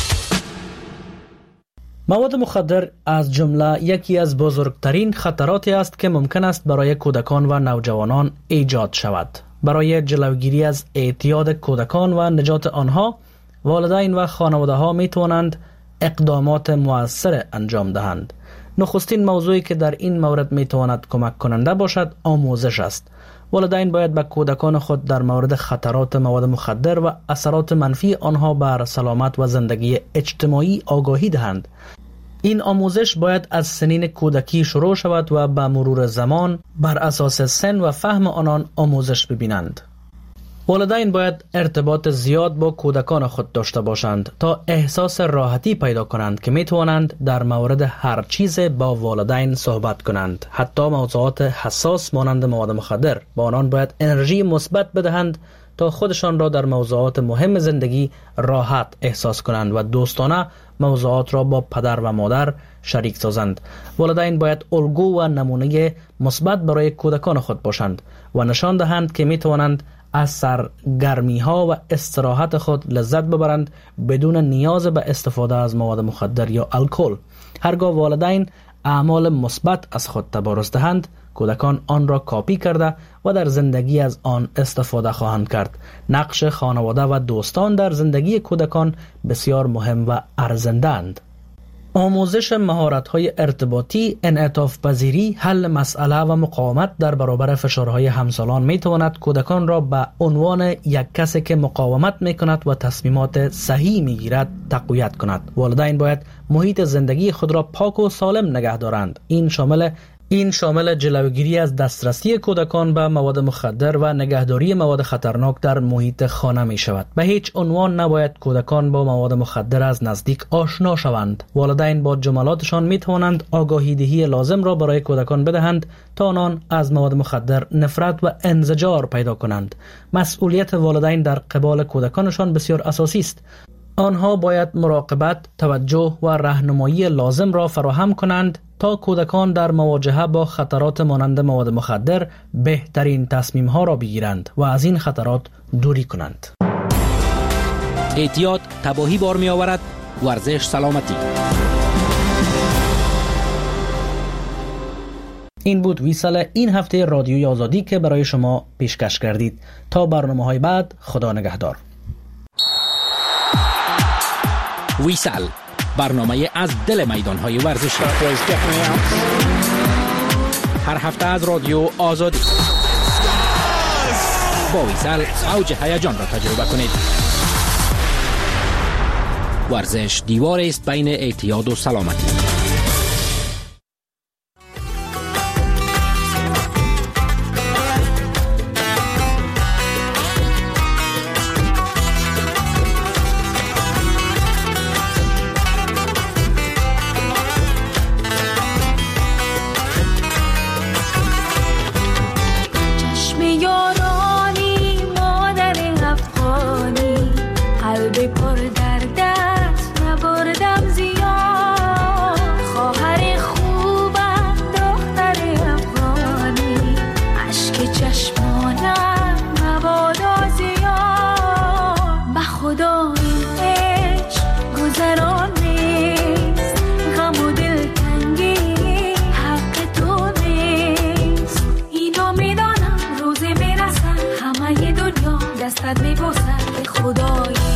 مواد مخدر از جمله یکی از بزرگترین خطراتی است که ممکن است برای کودکان و نوجوانان ایجاد شود. برای جلوگیری از اعتیاد کودکان و نجات آنها، والدین و خانواده ها می توانند اقدامات مؤثر انجام دهند. نخستین موضوعی که در این مورد می تواند کمک کننده باشد آموزش است. والدین باید به کودکان خود در مورد خطرات مواد مخدر و اثرات منفی آنها بر سلامت و زندگی اجتماعی آگاهی دهند. این آموزش باید از سنین کودکی شروع شود و به مرور زمان بر اساس سن و فهم آنان آموزش ببینند. والدین باید ارتباط زیاد با کودکان خود داشته باشند تا احساس راحتی پیدا کنند که می توانند در مورد هر چیز با والدین صحبت کنند. حتی موضوعات حساس مانند مواد مخدر، با آنان باید انرژی مثبت بدهند تا خودشان را در موضوعات مهم زندگی راحت احساس کنند و دوستانه موضوعات را با پدر و مادر شریک سازند. والدین باید الگو و نمونه مثبت برای کودکان خود باشند و نشان دهند که می توانند از سرگرمی ها و استراحت خود لذت ببرند بدون نیاز به استفاده از مواد مخدر یا الکل. هرگاه والدین اعمال مثبت از خود تبارز دهند، کودکان آن را کاپی کرده و در زندگی از آن استفاده خواهند کرد. نقش خانواده و دوستان در زندگی کودکان بسیار مهم و ارزنده‌اند. آموزش مهارت‌های ارتباطی، انعطاف پذیری، حل مسئله و مقاومت در برابر فشارهای همسالان می‌تواند کودکان را به عنوان یک کسی که مقاومت می‌کند و تصمیمات صحیح می‌گیرد تقویت کند. والدین باید محیط زندگی خود را پاک و سالم نگه دارند. این شامل این شامل جلوگیری از دسترسی کودکان به مواد مخدر و نگهداری مواد خطرناک در محیط خانه می شود. به هیچ عنوان نباید کودکان با مواد مخدر از نزدیک آشنا شوند. والدین با جملاتشان می توانند آگاهی دهی لازم را برای کودکان بدهند تا آنان از مواد مخدر نفرت و انزجار پیدا کنند. مسئولیت والدین در قبال کودکانشان بسیار اساسی است. آنها باید مراقبت، توجه و راهنمایی لازم را فراهم کنند تا کودکان در مواجهه با خطرات مانند مواد مخدر بهترین تصمیم‌ها را بگیرند و از این خطرات دوری کنند. اعتیاد تباهی بار می آورد، ورزش سلامتی. این بود ویسال این هفته رادیوی آزادی که برای شما پیشکش کردید. تا برنامه‌های بعد، خدا نگهدار. ویسال، برنامه از دل میدان‌های ورزشی. هر هفته از رادیو آزادی. با ویسال اوج هیجان را تجربه کنید. ورزش دیوار است بین اعتیاد و سلامتی. دستت میبوسم که خدای